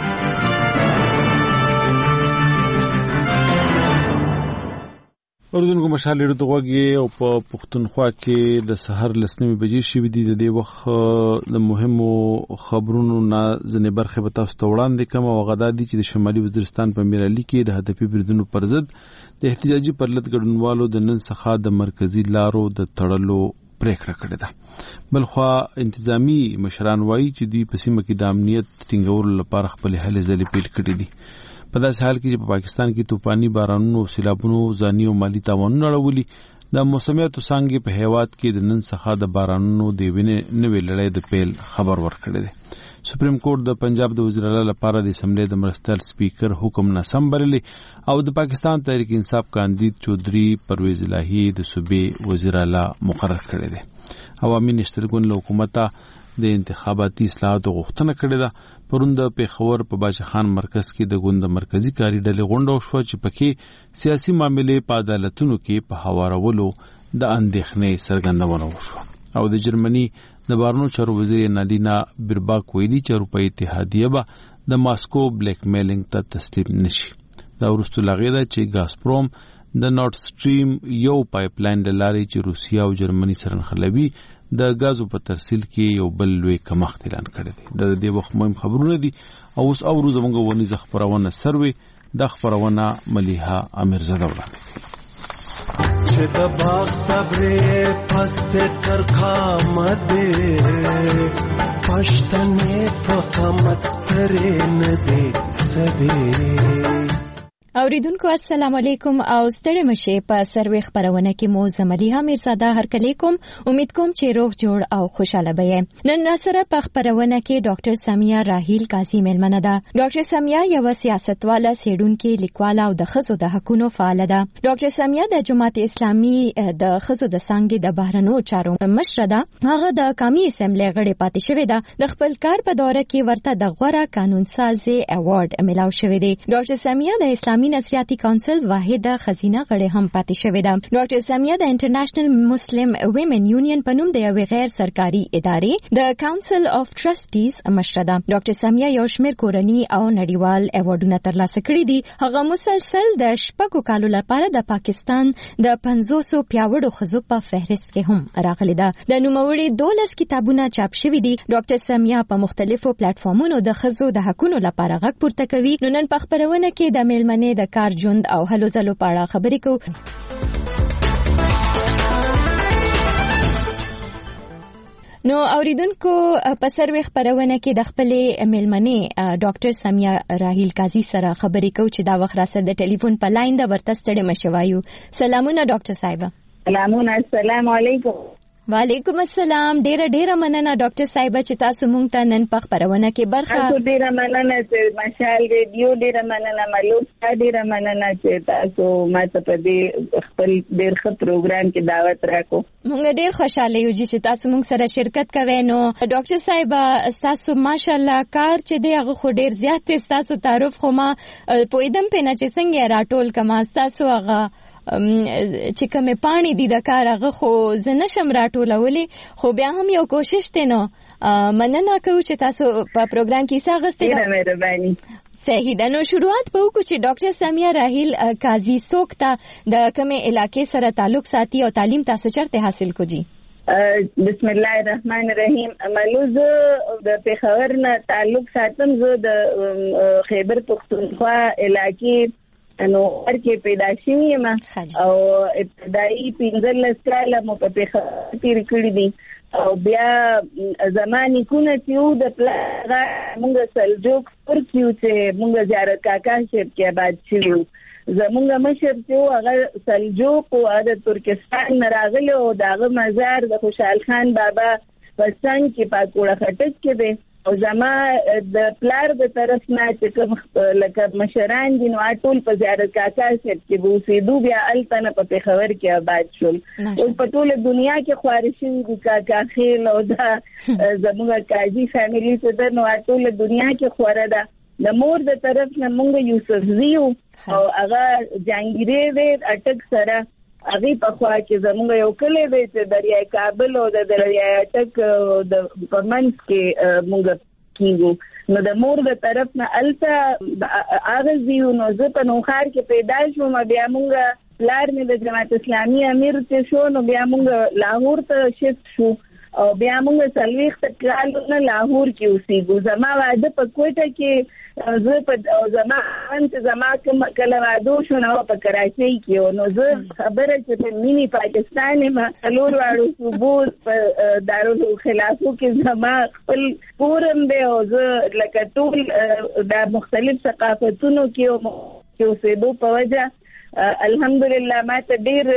اردوونکو مشال ډېر د غوږی او په پښتونخوا کې د سحر لسنیمې بجې شوې دي. د دې وخت د مهمو خبرونو نه ځینې برخې به تاسو ته وړاندې کوم او غدا دي چې د شمالي وزیرستان په میرعلي کې د هدفي بریدونو پر ضد د احتجاجي پرلط ګډونوالو د نن څخه د مرکزی لارو د تړلو پریکړه کړې ده. بلخوا انتظامی مشران وایي چې دوی په سیمه کې د امنیت ټینګولو لپاره خپل هلې ځلې پیل کړې دي. په داسې حال کې چې په پاکستان کې توپاني بارانونو او سیلابونو ځاني او مالی تاوانونه اړولي، د موسمیاتو څانګې په هیواد کې د نن څخه د بارانونو د وینې نوې لړۍ د پیل خبر ورکړی دی. سپریم کورټ د پنجاب د وزیر اعلی لپاره د اسمبلی د مرستیال سپیکر حکم ناسم بللی او د پاکستان تحریک انصاف کاندید چودھری پرویز الہی د صوبې وزیر اعلی مقرر کړی دی. عوامي نشترګون له حکومت د انتخاباتي اصلاحاتو غوښتنه کړې ده. پرون د پیښور په باچا خان مرکز کې د ګوند مرکزی کاری ډلې غونډه وشوه چې پکې سیاسي معاملې په عدالتونو کې په هوارولو د اندېښنې څرګندونه وشوه او د جرمني د بارنو چارو وزیر نالینا برباک ویلي چې اروپایي اتحادیه به د ماسکو بلیک میلینګ ته تسلیم نشي. دا وروسته لغې ده چې ګازپروم د نورډ سټریم یو پایپ لاین د لارې چې روسیا او جرمني سره نښلوي د غازو په ترسیل کې یو بل لوی کمښت اعلان کړی دی. د دې وخت مهم خبرونه دي او اوس اورو زموږ ونیزه خبرونه سروي د خبرونه مليحه امیرزاده وړاندې کوي. چې د باغ صبرې پست تر خامده پښتنې په قامت سترې نه دي سدي. اوریدونکو السلام علیکم او ستړي مشه په سروي خبرونه کې مو زملیه میرزاده هرکلی کوم. امید کوم چې روغ جوړ او خوشاله به. نن ناسره په خبرونه کې ډاکټر سمیه راهیل قاضي ملمنه ده. ډاکټر سمیه یو سیاستواله سیډونکو لیکواله او د خزو د حقوقو فعال ده. ډاکټر سمیه د جماعت اسلامي د خزو د څنګه د بهرنو چارو مشره ده. هغه د قومي اسمبلی غړي پاتې شوې ده. د خپل کار په دوره کې ورته د غوړه قانون سازي ایوارډ ملاو شوې دی. ډاکټر سمیه د اسلامي نصراتي کونسل واحده خزینه غړي هم پاتې شوې ده. ډاکټر سمیه د انټرنیشنل مسلم ویمن یونین په نوم د یو غیر سرکاري ادارې د کونسل اف ټرسټیز مشره ده. ډاکټر سمیه یو شمېر کورنی او نړیوال ایوارډونه ترلاسه کړي دي. هغه مسلسل د شپږو کالو لپاره د پاکستان د پنځوس پیاوړو خزو په فهرست کې هم راغلي ده. د نوموړي دولس کتابونه چاپ شوي دي. ډاکټر سمیه په مختلفو پلیټ فارمونو د خزو د حقوقو لپاره غږ پورته کوي. نو نن په خبرونه کې د میلمنې د کار ژوند او هلو ځلو په اړه خبرې کوو. نو اوریدونکو په سروي خبرونه کې د خپلې میلمنې ډاکټر سمیه راهیل قاضي سره خبرې کوو چې دا وخت راسره د ټلیفون په لاین د ورته ستړي مشوایو. سلامونه ډاکټر صاحب. سلامونه. السلام علیکم. وعلیکم السلام. ډیره ډیره مننه ډاکټر صاحب چې تاسو مونږ ته نن په خبرونه کې برخه. تاسو ډیره مننه چې مشال ریډیو ډیره مننه ملوک ډیره مننه چې تاسو ماته په دې خپل ډیر ښه پروګرام کې دعوت راکو. مونږ ډیر خوشاله یو چې تاسو مونږ سره شرکت کوئ. نو ډاکټر صاحب تاسو ماشاءالله کار چې دی هغه خو ډیر زیات تاسو تعارف خو ما پویدم په نه چې څنګه راټول کما تاسو هغه چې کومه پانی دي د کار هغه خو زنه شم راټولولې خو بیا هم یو کوشش ته نو مننه کوم چې تاسو په پروګرام کې ساغسته ډیره مهرباني. صحیح ده. نو شروعات په وکړو چې ډاکټر سمیه راهیل قاضي سوکتا د کومه علاقې سره تعلق ساتي او تعلیم تاسو چرته حاصل کوجی؟ بسم الله الرحمن الرحیم. ملوز د پیښور نه تعلق ساتم. زه د خیبر پختونخوا علاقې نو ورکه پیدا شوی ما او ابتدایي پنځلس کاله مو په پیښور کې کړی دي او بیا زماني کونه چې د پلان موږ سلجوک پر کیو چې موږ زیارت کاکا شپ کې آباد شوو. زمونږ مشر چې هغه سلجوک او د ترکستان راغلی او داغه مزار د خوشحال خان بابا په څنګ کې پاکوړه خټک کې دی او زما د پلار د طرف نه چې کوم لکه مشران دي نو ټول په زیارت کاکا شپ کې بو سیدو بیا التنه په پیښور کې آباد شول. او په ټول دنیا کې خوارشي دي کاکا خیل او دا زموږ قاضي فیملی څخه د نو ټول دنیا کې خوره ده. د مور د طرف نه مونږ یوسف زیو او هغه جانګيري وې اٹک سره هغه په خوا کې زموږ یو کلی دی چې دریای کابل او د دریای اټک د پرمنس کې مونږ کیږو. نو د مور د طرف نه الته هغه زیو نو زه په نوخار کې پیدا شوم. بیا مونږ لار مې د جماعت اسلامي امیر ته شو نو بیا موږ لاهور ته شفت شو او بیا موږ څلوېښت کالونه لاهور کې اوسېږو. زما واده په کوټه کې زه په زما انت زما کله واده شو نو په کراچۍ کې نو زه خبره چې په مینی پاکستان ما څلور واړو صوبو په دارالخلافو کې زما خپل کورم دی او زه لکه ټول د مختلف ثقافتونو کې اوسېدو په وجه الحمدلله ما ته ډیر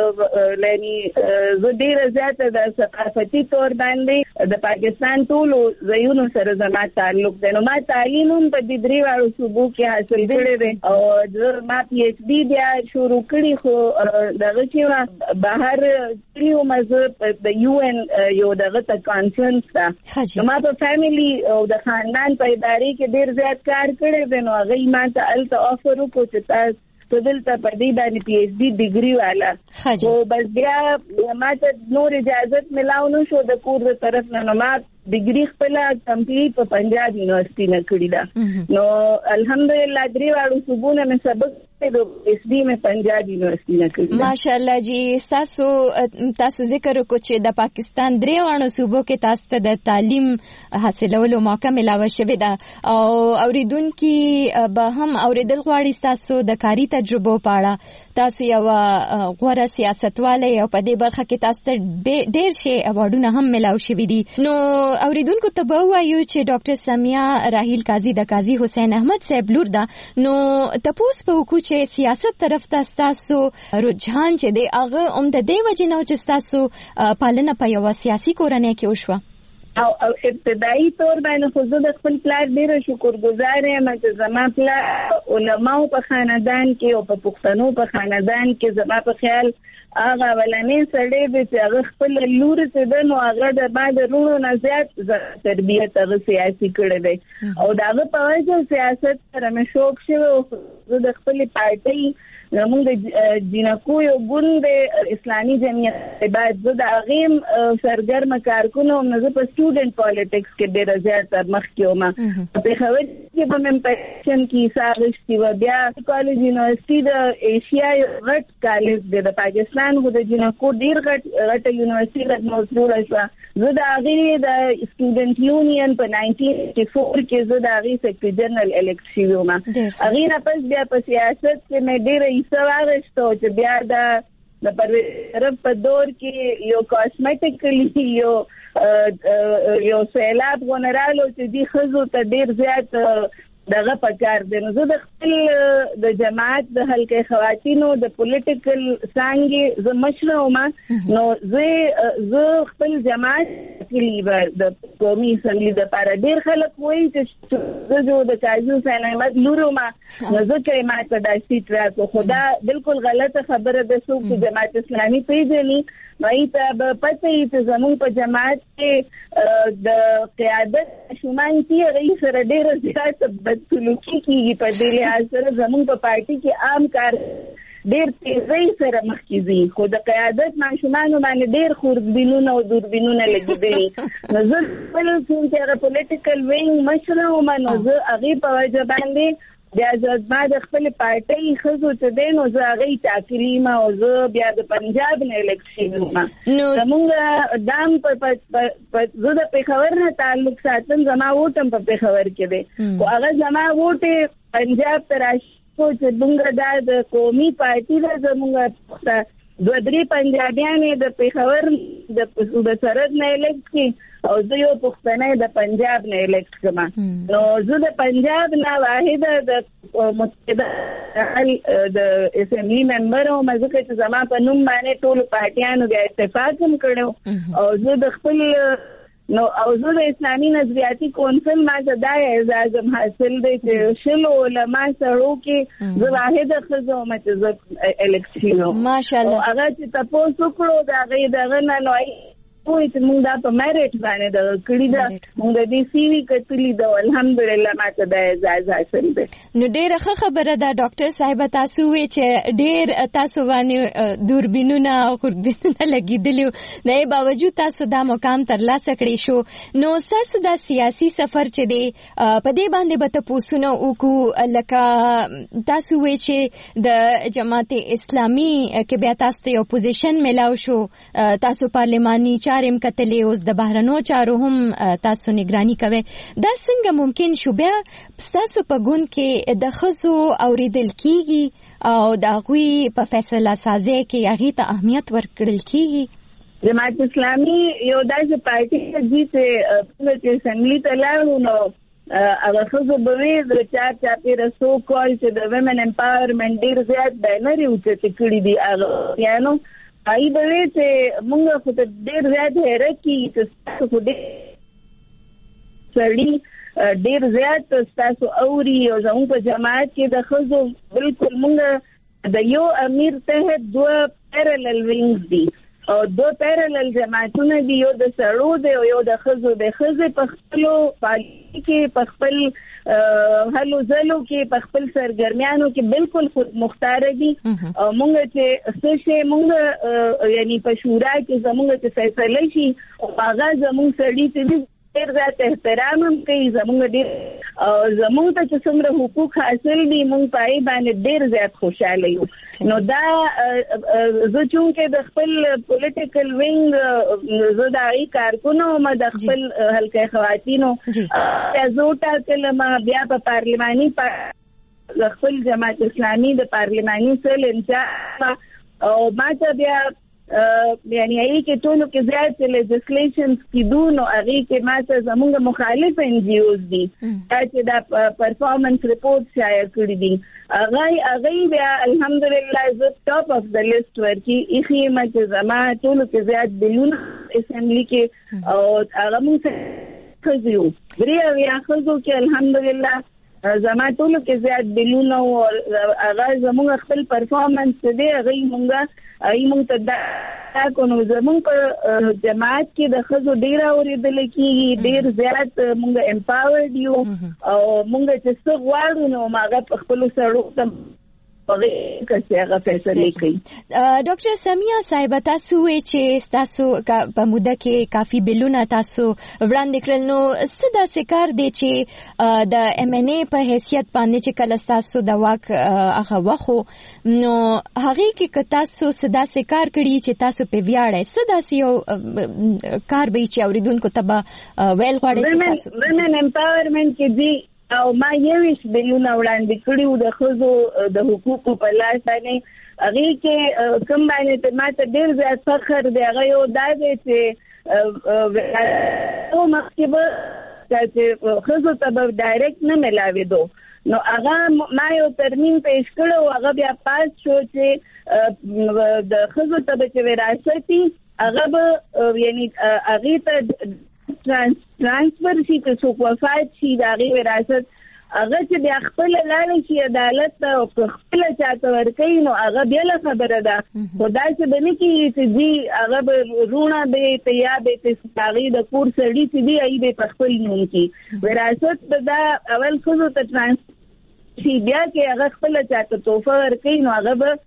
لانی زه ډیر زیاته د ثقافتي تور باندې د پاکستان ټولو ځایونو سره زما تعلق دی. نو ما تعلیم هم په دې درې واړو صوبو کې حاصل کړی دی او ما پی ایچ ډي بیا شروع کړی خو دغه چې بهر کلیو مزه د یو ان یو دغه ته کانفرنس ته نو ما په فیملی او د خاندان په ادارې کې ډیر زیات کار کړی دی. نو هغه ما ته الته افر وکړو چې تاسو په دلته په دې باندې پی ایچ ډي ډیګري والا او بس بیا ما ته نور اجازت ملاو نو شو د کور د طرف نه نو ما ډیګري خپل کمپلیټ په پنجاب یونیورسيټي نه کړی دا. نو الحمدلله درې واړو صوبونه مې سبق د اس ډي مې پنجاب یونیورسيټي نه کړی. ماشاءالله جی تاسو تاسو ذکر وکړو چې د پاکستان درې واړو صوبو کې تاسو ته د تعلیم حاصلولو موقع ملاوه شوې ده او اوریدونکو به هم اوریدل غواړي تاسو د کاری تجربو په اړه تاسو یو غوړه سیاستواله او په دې برخه کې تاسو ته ډېر شي اوارډونه هم ملاو شوي دي. نو اوریدونکو ته به وایو چې ډاکټر سمیه راهیل قاضي د قاضي حسین احمد صاحب لور ده. نو تاسو په وکړو چې سیاست طرف ته تاسو رجحان چې دی هغه هم د دې وجې نه چې تاسو پالنه په یو سیاسي کورنۍ کې وشوه او او ابتدایي تور باندې خو زه د خپل پلار ډیره شکرګزار یم چې زما پلار علماو په خاندان کې او په پښتنو په خاندان کې زما په خیال هغه ولنې سړی دی چې هغه خپل لور ته د نو هغه د بعد رونو نه زیات تربیت هغه سیاسي کړی دی او دغه په وجه سیاست سره مې شوق شوی او زه د خپل پارټۍ زموږ د جنکو یو ګوند اسلامي جمعیت بعد زه د هغې سرګرمه کارکونو نو زه په سټوډنټ پالیټکس کې ډېره زیاته مخکې وم. په پېښور کې به مې په اکشن کې حصه اخیستې وه. بیا کالج یونیورسټي د ایشیا یو غټ کالج دی د پاکستان خو د جنکو ډېر غټ غټه یونیورسټي راته جوړه شوه. زه د هغې د سټوډنټ یونین په ناینټین ایټي فور کې زه د هغې سیکرټري جنرال الیکټ شوې وم. هغې نه پس بیا په سیاست کې مې ډېره حصه واخیسته چې بیا د پرویز مشرف په دور کې یو کاسمیټیکلی یو یو سیلاب غونرالو چې دی خزو ته ډیر زیات دغه پکار دی. نو زه د خپل د جماعت د حلقه خواتینو د پولیټیکل څانګې زه مشره وم. نو زه زه خپل جماعت کې د قومي اسمبلی د لپاره ډیر خلک وایي چې زه جو د قاضي حسین احمد لور وم نو زه کې ما ته د سیټ راکو. خدا بالکل غلطه خبره ده چې جماعت اسلامي پیژني نو ته به پته یې چې زموږ په جماعت کې د قیادت شومان چې هغې سره ډېره زیاته بدسلوکي کېږي. په دې لحاظ سره زموږ په پارټي کې عام کار ډېر تیزۍ سره مخکې ځي خو د قیادت ماشومانو باندې ډېر خوربینونه او دوربینونه لګېدلي. نو زه خپل چې هغه پولیټیکل وینګ مشره وم نو زه هغې په وجه باندې بیا زما د خپل پارټۍ ښځو چې دی نو زه هغې ټاکلي یم او زه بیا د پنجاب نه الیکټ شوې وم. زمونږ دام زه د پېښور نه تعلق ساتم. زما ووټ هم په پېښور کې دی خو هغه زما ووټ پنجاب ته راشي چې موږ دا د قومي پارټي ده زموږ دوه درې پنجابیانې د پېښور د صوبه سرحد نه الیکټ کړي او زه یو پښتنی د پنجاب نه الیکټ کړم. نو زه د پنجاب نه واحده د متحده د اسمبلی ممبر وم ځکه چې زما په نوم باندې ټولو پارټیانو بیا اتفاق هم کړی او زه د خپل نو او زه د اسلامي نظریاتي کونسل ما ته دا اعزاز هم حاصل دی چې شلو علما سړو کې زه واحده ښځه وم چې زه الیکټ شوې وم. ماشاءالله هغه چې تپوس وکړو د هغې دغه نه نو وایي چې موږ دا په میرټ باندې د کړی دا موږ د دې سی وی کتلی دا الحمدلله ماته د اعزاز حاصل دی. نو ډیره ښه خبره ده ډاکټر صاحب تاسو وی چې ډیر تاسو باندې دوربینونه او خوردبینونه لګیدلی د ای باوجود تاسو دا مقام ترلاسه کړی شو. نو تاسو دا سیاسي سفر چې دی په دې باندې به تاسو نو وکړو لکه تاسو وی چې د جماعت اسلامي کې بیا تاسو یو پوزیشن ملاو شو تاسو پارلماني چارې کتلې اوس د بهرنیو چارو هم تاسو نگرانی کوي. دا څنګه ممکن شو بیا تاسو په ګوند کې د ښځو اوریدل کیږي او د هغوی په فیصله سازي کې هغې ته اهمیت ورکړل کیږي؟ جماعت اسلامي یو داسې پارټي دی چې اسمبلی ته لاړو نو هغه ښځو به وي د چار چاپېره سو کال چې د ویمن امپاورمنټ ډېر زیات بینرې اوچتې کړي دي هغه یانو هغوی به وي چې موږ خو ته ډېر زیات حیرت کېږي چې ستاسو خو ډېر سړي ډېر زیات ستاسو اوري او زموږ په جماعت کې د ښځو بالکل موږ د یو امیر تحت دوه پیرلل وینګز دي او دو پیرلل جماعتونه دي، یو د سړو دی او یو د ښځو دی. ښځې په خپلو پالیسي کې په خپل هلو ځلو کې په خپل سرګرمیانو کې بالکل خود مختاره دي او موږ چې څه شی موږ یعنی په شورا کې زموږ چې فیصله شي او هغه زموږ سړي چې ډېر زیات احترام هم کوي زموږ ډېر زموږ ته چې څومره حقوق حاصل دي موږ په هغې باندې ډېر زیات خوشحاله یو. نو دا زه چونکې د خپل پولیټیکل وینګ زه د هغې کارکونه وم د خپل حلقه خواتینو زه وټاکلم بیا په پارلماني د خپل جماعت اسلامي د پارلماني سل انچارج او ما ته بیا یعنی هغې کې ټولو کې زیات لیجسلیشنز کېدو نو هغې کې ما ته زموږ مخالف این جی اوز دي دا چې دا پرفارمنس رپورټ شایع کړي دي هغې بیا الحمدلله زه ټاپ اف د لیسټ ورکې ایښي یم چې زما ټولو کې زیات بلونه اسمبلي کې او هغه موږ ښځې وو درې اویا ښځو کې الحمدلله زما ټولو کې زیات بلونه او هغه زموږ خپل پرفارمنس دی هغې موږ ای مونږ ته دا کو نو زمونږ په جماعت کې د ښځو ډېر اورېدل کېږي ډېر زیات مونږ امپاورډ یو او مونږ چې څه غواړو نو هغه په خپلو سړو ته ډاکټر سمیه صاحب تاسو وی چې تاسو په موده کې کافي بلونه تاسو وړاندې کړل نو څه داسې کار دی چې د ایم ان ای په حیثیت باندې چې کله تاسو د واک هغه وخو نو هغې کې که تاسو څه داسې کار کړي چې تاسو په ویاړئ څه داسې یو کار به چې اورېدونکو ته به ویل غواړئ چې تاسو ومن امپاورمنټ کې دي او ما یویش بلونه وړاندې کړي وو د ښځو د حقوقو په لاس باندې هغې کې کوم باندې ما ته ډېر زیات فخر دی هغه یو دا دی چې مخکې به چې ښځو ته به ډایرکټ نه میلاوېدو نو هغه ما یو ترمیم پیش کړی هغه بیا پاس شو چې د ښځو ته به چې وراثتي هغه به یعنی هغې ته ترانسفر شي که څوک وفات شي د هغې وراثت هغه چې بیا خپله لاړه شي عدالت ته او که خپله چاته ورکوي نو هغه بله خبره ده خو داسې به نه کېږي چې ځي هغه به روڼه به ته یا به ته هغې د کور سړي چې دي هغې به په خپل نوم کړي وراثت به دا اول ښځو ته ترانسفر شي بیا کې هغه خپله چاته تحفه ورکوي نو هغه به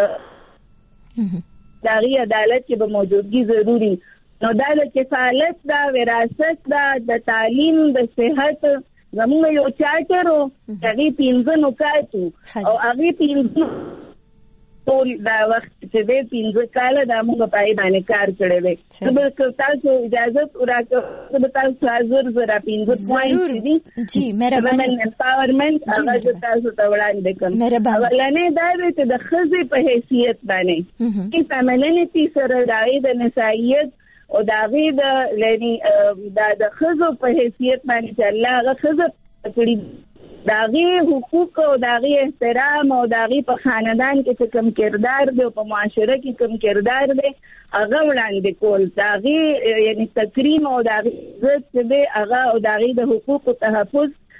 د هغې عدالت کې به موجودګي ضروري نو دا د کفالت دا وراثت دا د تعلیم د صحت زموږ یو چارټر و هغې پنځه نکات وو او هغې پنځه ټول دا وخت چې دی پنځه کاله دا موږ په هغې باندې کار کړی دی زه به که تاسو اجازت راکړه زه به تاسو حاضر زه را پنځه پوینټ دي ومن امپاورمنټ هغه زه تاسو ته وړاندې کړم اولنی دا دی چې د ښځې په حیثیت باندې هېڅ فیمنینټي سره د هغې د نساییت او د هغې د یعنی د ښځو په حیثیت باندې چې الله هغه ښځه کړي د هغې حقوق او د هغې احترام او د هغې په خاندان کې چې کوم کردار دی او په معاشره کې کوم کردار دی هغه وړاندې کول د هغې یعنی تکریم او د هغې عزت چې دی هغه او د هغې د حقوقو تحفظ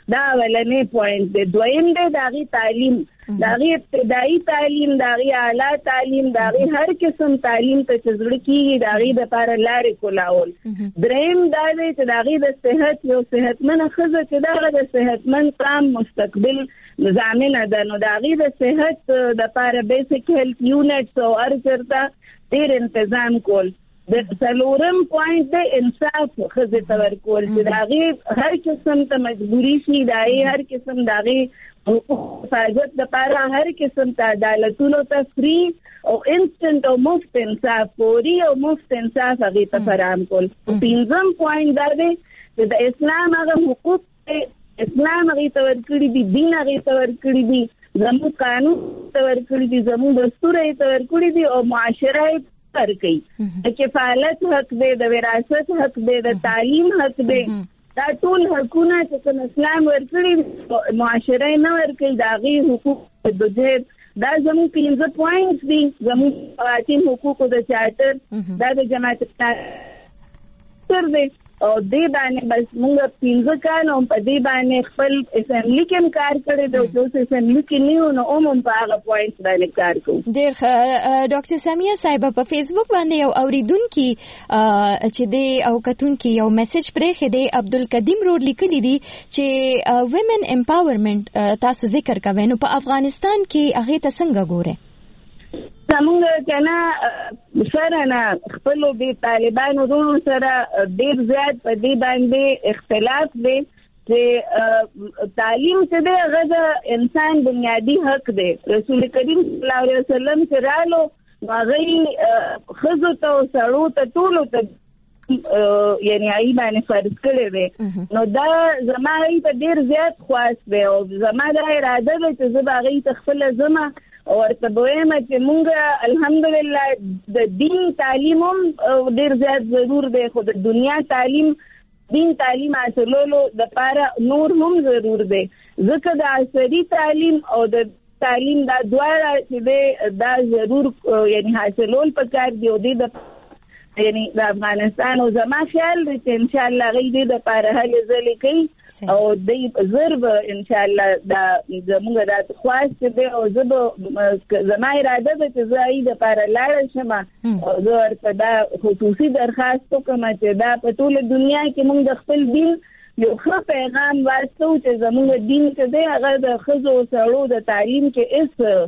دا ولنې پوینټ دی. دویم دی د هغې تعلیم، د هغې ابتدایي تعلیم، د هغې اعلی تعلیم، د هغې هر قسم تعلیم ته چې زړه کېږي د هغې دپاره لارې کولاول. دریم دا دی چې د هغې د صحت یو صحتمنه ښځه چې دغه د صحتمند تام مستقبل ضامنه ده، نو د هغې د صحت دپاره بیسک هیلث یونټس او هر چېرته ډېر انتظام کول. د څلورم پوینټ دی انصاف ښځې ته ورکول چې د هغې هر قسم ته مجبوري شي، د هغې هر قسم د هغې حفاظت دپاره هر قسم ته عدالتونو ته فری او انسټنټ او مفت انصاف، فوري او مفت انصاف هغې ته فراهم کول. پنځم پوینټ دا دی چې د اسلام هغه حقوق دی، اسلام هغې ته ورکړي دي، دین هغې ته ورکړي دي، زموږ قانون ته ورکړي دي، زموږ دستور یې ته ورکړي دي او معاشره یې ورکړي. د کفالت حق دی، د وراثت حق دی، د تعلیم حق دی، دا ټول حقونه چې کوم اسلام ورکړي معاشره یې نه ورکړي، د هغې حقوق د جهد دا زموږ پنځه پوینټس دي. زموږ خواتین حقوقو د چارټر دا د جماعت چارټر دی او دې باندې بس موږ پنځه کال هم په دې باندې خپل اسمبلی کې هم کار کړی دی، چې اوس اسمبلی کې نه یو نو هم هم په هغه پوینټس باندې کار کوو. ډېر ښه. ډاکټر سمیه صاحبه په فیسبوک باندې یو اورېدونکي چې دی او کتونکي یو میسج پرېښی دی، عبدالقدیم رور لیکلی دی چې ویمن امپاورمنټ تاسو ذکر کوئ، نو په افغانستان کې هغې ته څنګه ګورئ؟ زمونږ که نه سره نه خپلو دې طالبانو وروڼو سره ډېر زیات په دې باندې اختلاف دی چې تعلیم چې دی هغه د انسان بنیادي حق دی. رسول کریم صلی الله علیه وسلم چې رالو نو هغوی ښځو ته او سړو ته ټولو ته یعنی هغې باندې فرض کړی دی. نو دا زما هغې ته ډېر زیات خواست دی او زما دا اراده ده چې زه به هغې ته خپله ځمه او ورته به وایم چې مونږ الحمدلله د دین تعلیم هم ډېر زیات ضرور دی، خو د دنیا تعلیم دین تعلیم حاصلولو دپاره نور هم ضرور دی، ځکه د عصري تعلیم او د تعلیم دا دواړه چې دی دا ضرور یعنی حاصلول پکار دی او دې د یعنی د افغانستان او زما خیال دی چې انشاءالله هغوی دې دپاره هلې ځلې کوي او دوی زر به انشاءالله دا زموږ دا خواست چې دی او زه به زما اراده ده چې زه هغوی دپاره لاړه شم او زه ورته دا خصوصي درخواست وکړم چې دا په ټوله دنیا کې موږ د خپل دین یو ښه پیغام واستو چې زموږ دین چې دی هغه د ښځو او سړو د تعلیم کې هېڅ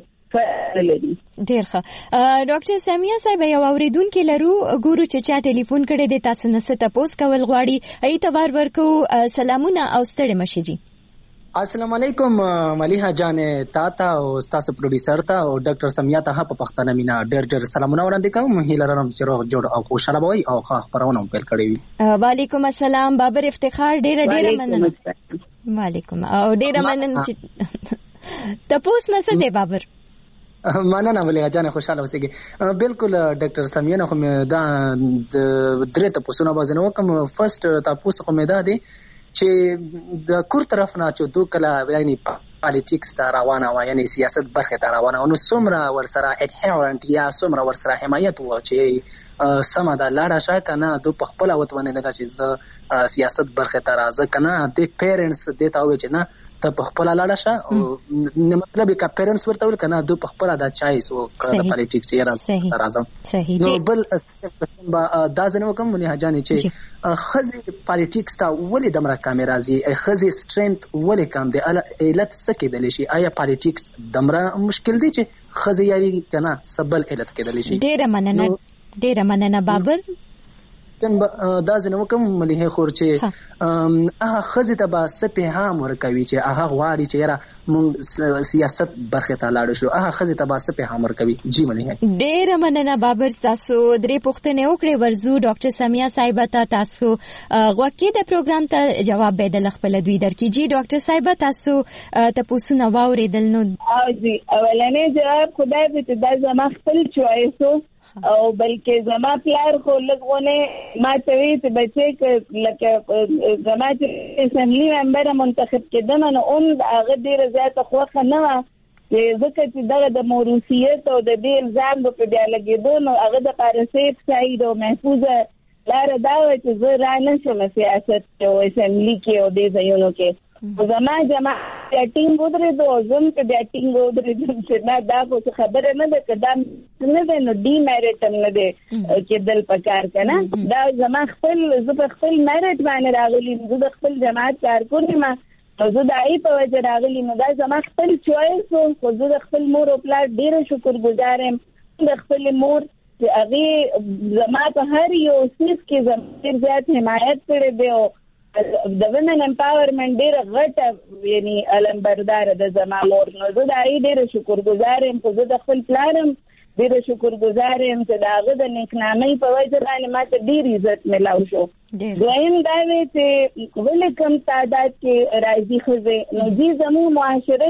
ډېر ښه. ډاکټر سمیه صاحب یو اورېدونکي لرو، ګورو چې چا ټلیفون کړی دی، تاسو نه څه تپوس کول غواړي، هغې ته وار ورکوو. سلامونه او ستړې مه شئ. جي السلام علیکم ملیحه جانې، تا ته او ستاسو پروډیوسر ته او ډاکټر سمیه ته په پښتنه مینه ډېر ډېر سلامونه وړاندې کوم. هیله لرم چې روغ جوړ او خوشحاله به وئ او ښه خپرونه هم پیل کړې وي. وعلیکم السلام بابر افتخار، ډېره ډېره مننه. وعلیکم او ډېره مننه چې تپوس مې څه دی بابر؟ مننه ملیحه جانې، خوشحاله اوسېږي. بالکل ډاکټر سمیه نه خو مې دا درې تپوسونه به زه نه وکړم. فرسټ تپوس خو مې دا دی چې د کور طرف نه چې دوی کله یعنې پالیټیکس ته روانه وه، یعنې سیاست برخې ته روانه وه، نو څومره ورسره اډهرنټ یا څومره ورسره حمایت و چې سمه ده لاړه شه که نه، دوی په خپله وتوانېدله چې زه سیاست برخې ته راځه که نه. دې پیرنټس دې ته ووایي چې نه ته په خپله لاړه شه، او مطلب یې که پیرنټس ورته ویل که نه دوی په خپله دا چایس و که د پالیټیکس چې یاره راځم. نو بل به دا زه نه وکړم ملیحه جانې چې ښځې پالیټیکس ته ولې دومره کمې راځي، ښځې سټرینت ولې کم دی، علت څه کېدلی شي؟ آیا پالیټیکس دومره مشکل دی چې ښځې یاري که نه څه بل علت کېدلی شي؟ ډېره مننه ډېره مننه بابر. دا زه نه وکړم ملیحه خور چې هغه ښځې ته به څه پیغام ورکوي چې هغه غواړي چې یاره موږ سیاست برخې ته لاړ شو، هغه ښځې ته به څه پیغام ورکوي؟ جی ملیحه ډېره مننه بابر، تاسو درې پوښتنې وکړې، ورځو ډاکټر سمیه صاحبه ته تاسو غوږ کېده پروګرام ته جواب به د خپله دوی درکړي. جی ډاکټر صاحبه تاسو تپوسونه واورېدل نو جی اولنی جواب خدای دې چې دا زما خپل چوایس و او بلکې زما پلار خو لږ ما ته وی چې بچی که لکه زما چې اسمبلی ممبره منتخب کېدم نو هم د هغه ډېره زیاته خوښه نه وه چې ځکه چې دغه د موروثیت او د دې الزام به په بیا لګېدو نو هغه دپاره سیف سعید او محفوظه لاره دا وه چې زه را نه شم سیاست او اسمبلی کې او دې ځایونو کې. زما جما ټینګ ودرېدو زم په بیا ټینګ ودرېدم چې نه دا خو خبره نه ده که دا نه ده نو ډي میرټ هم نه دی کېدل پکار که نه دا زما خپل زه په خپل میرټ باندې راغلی زه د خپل جماعت کارکون یم نو زه د هغې په وجه راغلی نو دا زما خپل چوایس و خو زه د خپل مور او پلار ډېره شکرګزار یم د خپلې مور چې هغې زما په هر یو څیز کې زما ډېر زیات حمایت کړی دی او د ومن امپاورمنټ ډېره غټه یعنی علمبرداره ده زما مور نو زه د هغې ډېره شکرګزار یم خو زه د خپل پلار هم ډېره شکرګزار یم چې د هغه د نیکنامۍ په وجه باندې ما ته ډېر عزت میلاو شو. دویم دا دی چې ولې کم تعداد کې راځي ښځې نو دې زموږ معاشره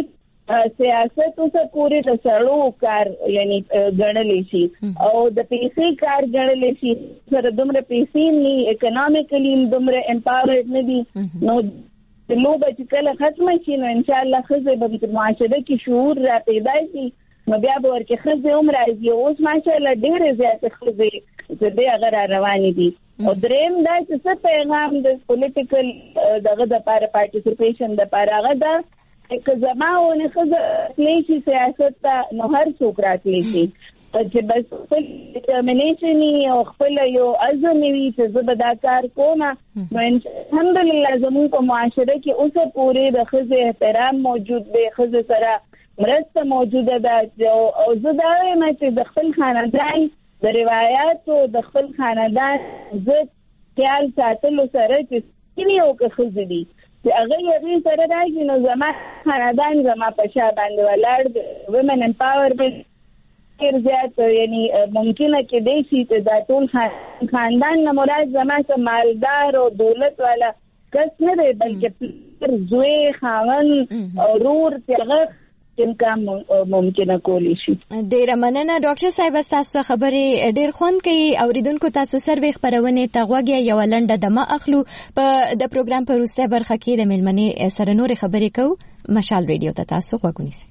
سیاست اوسه پورې د سړو کار یعنی ګڼلی شي او د پیسې کار ګڼلی شي سره دومره پیسې نه اکنامیکلی دومره امپاورډ نه دي نو لوبه چې کله ختمه شي نو انشاءالله ښځې به په معاشره کې شعور را پیدا شي نو بیا به ورکې ښځې هم راځي اوس ماشاءالله ډېرې زیاتې ښځې چې دی هغه را روانې دي او درېیم دا چې څه پیغام د پولیټیکل دغه دپاره پارټیسپیشن دپاره هغه ده که زما ونه ښځه تللی شي سیاست ته نو هر څوک راتلی شي چې بس خپل ډیټرمینیشن او خپل یو عزم وي چې زه به دا کار کوم نو الحمدلله زموږ په معاشره کې اوسه پورې د ښځې احترام موجود دی ښځې سره مرسته موجوده ده او زه دا وایم چې د خپل خاندان د روایاتو د خپل خاندان عزت خیال ساتلو سره چې سپینې او که ښځې دي چې هغه یې هغې سره راشي نو زما خاندان زما په شا باندې ولاړ دی ومن امپاورمنټ ډېر زیات یعنی ممکنه کېدی شي چې دا ټول خاندان نه مراد زما څه مالدار او دولت والا کس نه دی بلکې پلار زوی خاوند ورور هغه امکان ممکنه کولی شي. ډېره مننه ډاکټر صاحب ستاسو خبرې ډېر خوند کوي اوریدونکو تاسو سروې خپرونې ته غوږ یوه لنډه دمه اخلو په د پروګرام په وروستۍ برخه کې د مېلمنې سره نورې خبرې کوو مشال ریډیو ته تاسو غوږ ونیسئ.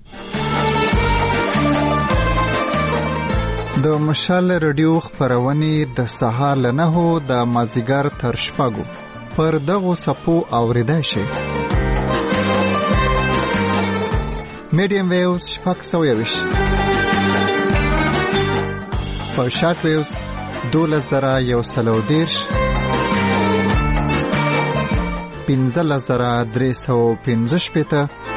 د مشال ریډیو خپرونې د سهار له نهو د مازدیګر تر شپږو پر دغو څپو اورېدای شئ. میډیم ویوز شپږ سوه یویشت په شارټ ویوز دولس زره یو سل او دېرش پنځلس زره درې سوه پنځه شپېته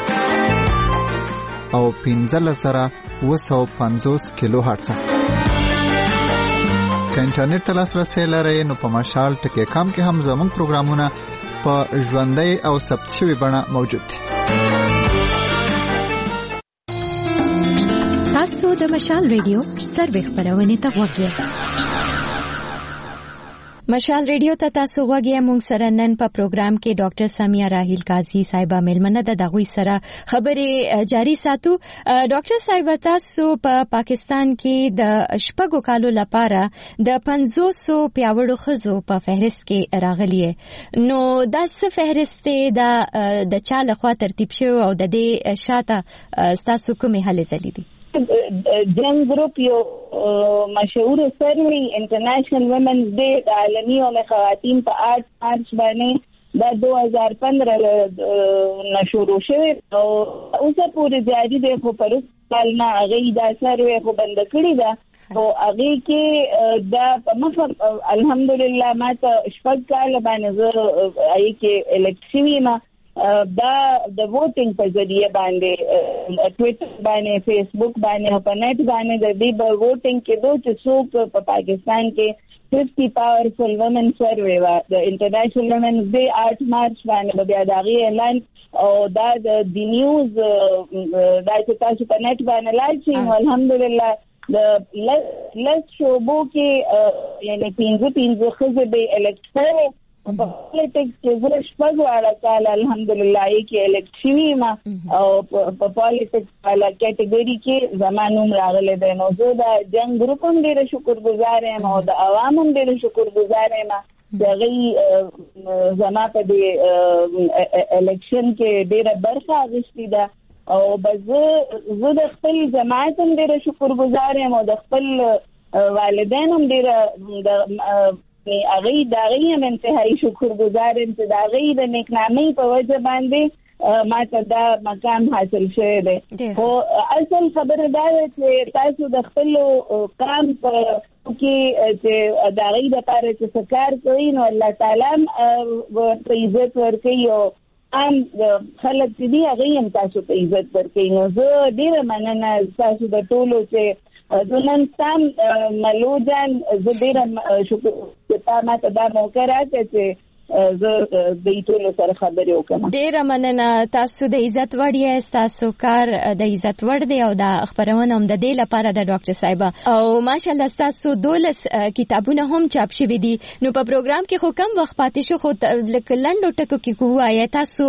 او پنځلس زره اووه سوه پنځوس کیلو هرټز. که انټرنیټ ته لاسرسی لرئ نو په مشال ټکی کام کې هم زموږ پروګرامونه په ژوندۍ او ثبت شوې بڼه موجود دي. تاسو د مشال ریډیو سروې خپرونې ته غوږ یاست. مشال ریډیو ته تاسو غوږ یې مونږ سره نن په پروګرام کې ډاکټر سمیه راهیل قاضي صاحبه مېلمنه ده د هغوی سره خبرې جاري ساتو. ډاکټر صاحبه تاسو په پا پاکستان کې د شپږو کالو لپاره د پنځوسو پیاوړو ښځو په فهرست کې راغلی نو دا څه فهرست دی دا د چا لخوا ترتیب شوی او د دې شاته ستاسو کومې هلې ځلې دي؟ جن گروپ یو مشهور سروي انټرنیشنل وومنز ډے د عالمي او خواتین په آٹھ مارچ باندې دا دو هزار پندرہ نه شروع شوی او اوسه پورې جاری دی خو پر کال نه هغې دا سروي خو بند کړی ده او هغې کې دا مخه الحمدلله ما ته شپږ کاله باندې زه هغې کې الکټ شوې یم دا د ووټینګ په ذریعه باندې ټویټر باندې فیسبوک باندې او په نیټ باندې د دې به ووټینګ کېدو چې څوک په پاکستان کې ففټي پاورفل وومن سروي وه د انټرنیشنل وومنز ډے آٹھ مارچ باندې بیا د هغې اعلان او دا د دی نیوز دا چې تاسو په نیټ باندې لاړ شئ نو الحمدلله د لس شعبو کې یعنی پنځه پنځه ښځې به الکټ کړې په پالیټکس کې زه شپږ واړه کاله الحمدلله یې کې الکټ شوې یم او په پالیټکس والا کیټګوري کې زما نوم راغلی دی نو زه د جنګ ګروپ هم ډېره شکرګزار یم او د عوام هم ډېره شکرګزار یم د هغوی زما په دې الکشن کې ډېره برخه اخیستې ده او بس زه د خپل جماعت هم ډېره شکرګزار یم او د خپل والدین هم ډېره هغه د هغه هم انتهایی شکرګزار یم چې د هغه د نیکنامۍ په وجه باندې ما ته دا مقام حاصل شوی دی. خو اصل خبره دا ده چې تاسو د خپل کام په کې چې د هغه لپاره چې کار کوي نو الله تعالی په عزت ورکوي او عام خلک چې دي هغه هم تاسو ته عزت ورکوي. نو زه ډیره مننه تاسو د ټولو چې دنن سام ملوجان زه ډیره شکر چې تا ما ته دا موقع راکړه چې زه د ټولو سره خبرې وکړم. ډیره مننه، تاسو د عزت وړ یاست، تاسو کار د عزت وړ دی او د خبرونه هم د دې لپاره د ډاکټر صاحب او ماشاءالله تاسو دولس کتابونه هم چاپ شوي دي. نو په پروګرام کې خو کم وخت پاتې شو، خو لکه لنډو ټکو کې کوه تاسو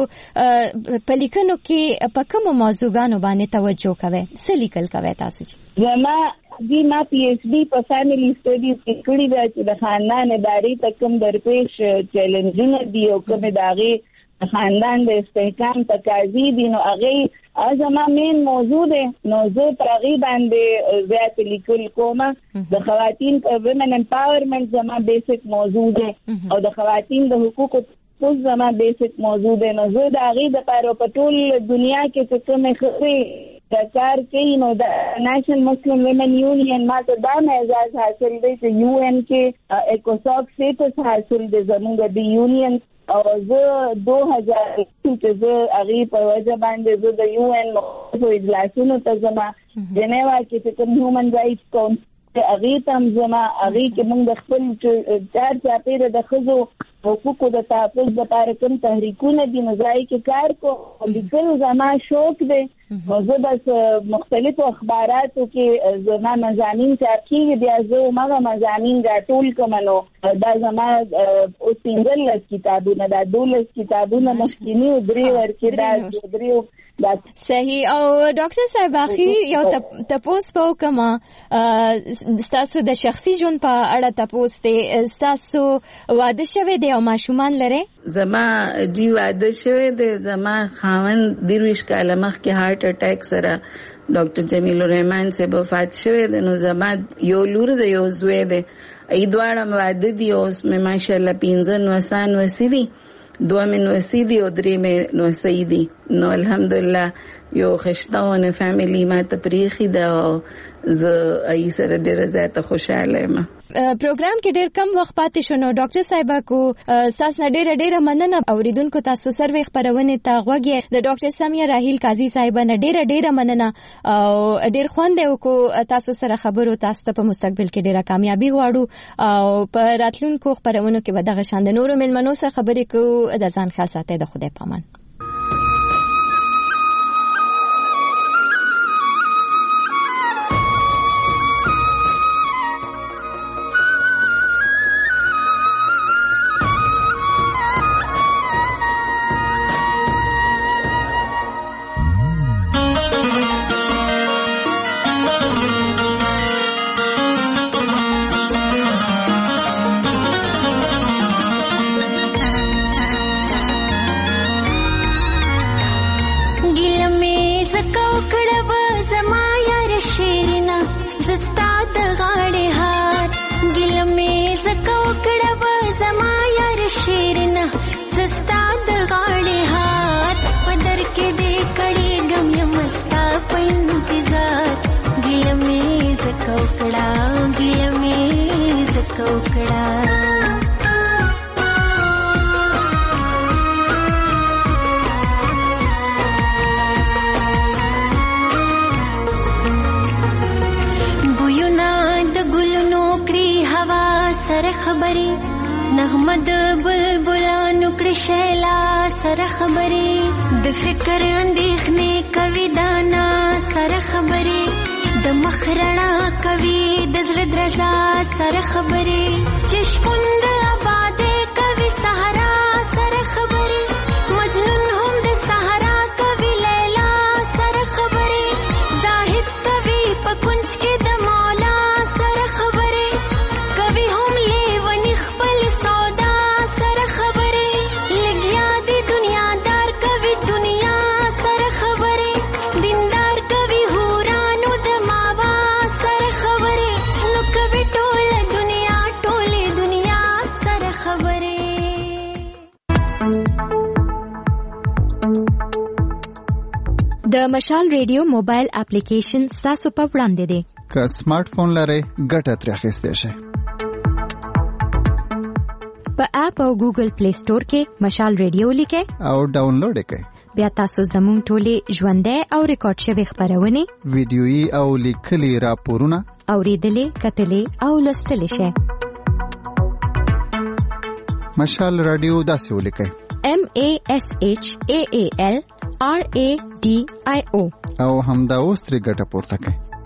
په لیکنو کې په کوم موضوعګانو باندې توجه کوئ؟ څه لیکل کوئ تاسو؟ زما دی ما پی ایچ ڈی په فیملی سټډیز کې کړی دا چې د خاندان ادارې ته کوم درپېښ چیلنجونه دي او کوم د هغې خاندان د استحکام تقاضي دي نو هغې زما مین موضوع دی. نو زه پر هغې باندې زیات لیکل کوم. د خواتین ویمن امپاورمنټ زما بیسک موضوع دی او د خواتین د حقوقو تحفظ زما بیسک موضوع دی. نو زه د هغې دپاره په ټول دنیا کې چې کومې ښځې دا کار کوي نو د نیشنل مسلم ویمن یونین ما ته دا اعزاز حاصل دی چې یو ان کې ایکوساک سټیټس حاصل دی زموږ د یونین او زه دو هزار چې زه هغې په وجه باندې زه د یو ان مختلفو اجلاسونو ته ځم جنیوا کې چې کوم هیومن رایټس کونسل هغې ته هم ځم. هغې کې موږ د خپل چار چاپېره د ښځو حقوقو د تحفظ لپاره کوم تحریکونه دي نو ځای کې کار کوم. لیکل زما شوق دی نو زه بس مختلفو اخباراتو کې زما مضامین چاپ کېږي بیا زه هماغه مضامین راټول کوم. نو دا زما اوس پنځلس کتابونه دا دولس کتابونه مخکیني او درې ورکې دا درې صحیح. او ډاکټر صاحب اخیر یو تپوس په وکما ستاسو د شخصي ژوند په اړه تپوس دی، ستاسو واده شوی دی او ماشومان لري؟ زما دی واده شوی دی، زما خاوند درویش کاله مخکې هارت اٹیک سره ډاکټر جمیل الرحمن صاحب وفات شوی دی. نو زما یو لور دی یو زوی دی، ای دواړه واده دي اوس مې ماشاءالله پنځه نوسان وسی دي، دوه مې نوسی دي او درې مې نوسی دي. نو الحمدلله یو خشتاونه فیملی ما ته پریخي ده او زه ای سره ډیره زیاته خوشاله یم. پروګرام کې ډیر کم وخت پاتې شو نو ډاکټر صاحب کو تاسو نه ډیره ډیره مننه. اوریدونکو تاسو سروي خبرونه ته غوږی د ډاکټر سمیه راهیل قاضي صاحب نه ډیره ډیره مننه او ډیر خوند یو کو تاسو سره خبرو. تاسو ته په مستقبل کې ډیره کامیابی غواړو او په راتلونکو خبرونو کې به دغه شان د نورو ملمنو سره خبرې کوو. د ځان ښه ساتئ، د خدای پامان. نغمد بلبلانو کړي شیلا سره خبرې د فکر اندېښنې کوي دانا سره خبرې د مخرنا کوي د زړه درزا سره خبرې چې شپوند آبادې کوي سهارا سره خبرې مجنون هم د سهارا کوي لیلا سره خبرې زاهد کوي په کونج کې د مولا سره خبرې کوي هم لیونی خپل د مشال ریډیو موبایل اپلیکیشن تاسو په وړاندې دی. که سمارټ فون لرئ ګټه ترې اخیستی شئ. په اپ او ګوګل پلی سٹور کې مشال ریډیو لیکئ او ډاونلوډ یې کړئ. بیا تاسو زموږ ټولې ژوندۍ او ریکارډ شوي خپرونې ویډیويي او لیکلي راپورونه اورېدلې کتلې او لوستلی شئ. مشال رادیو داسې ولیکئ: M A S H A A L R A D I O او همدا اوس ترې ګټه پورته کړئ.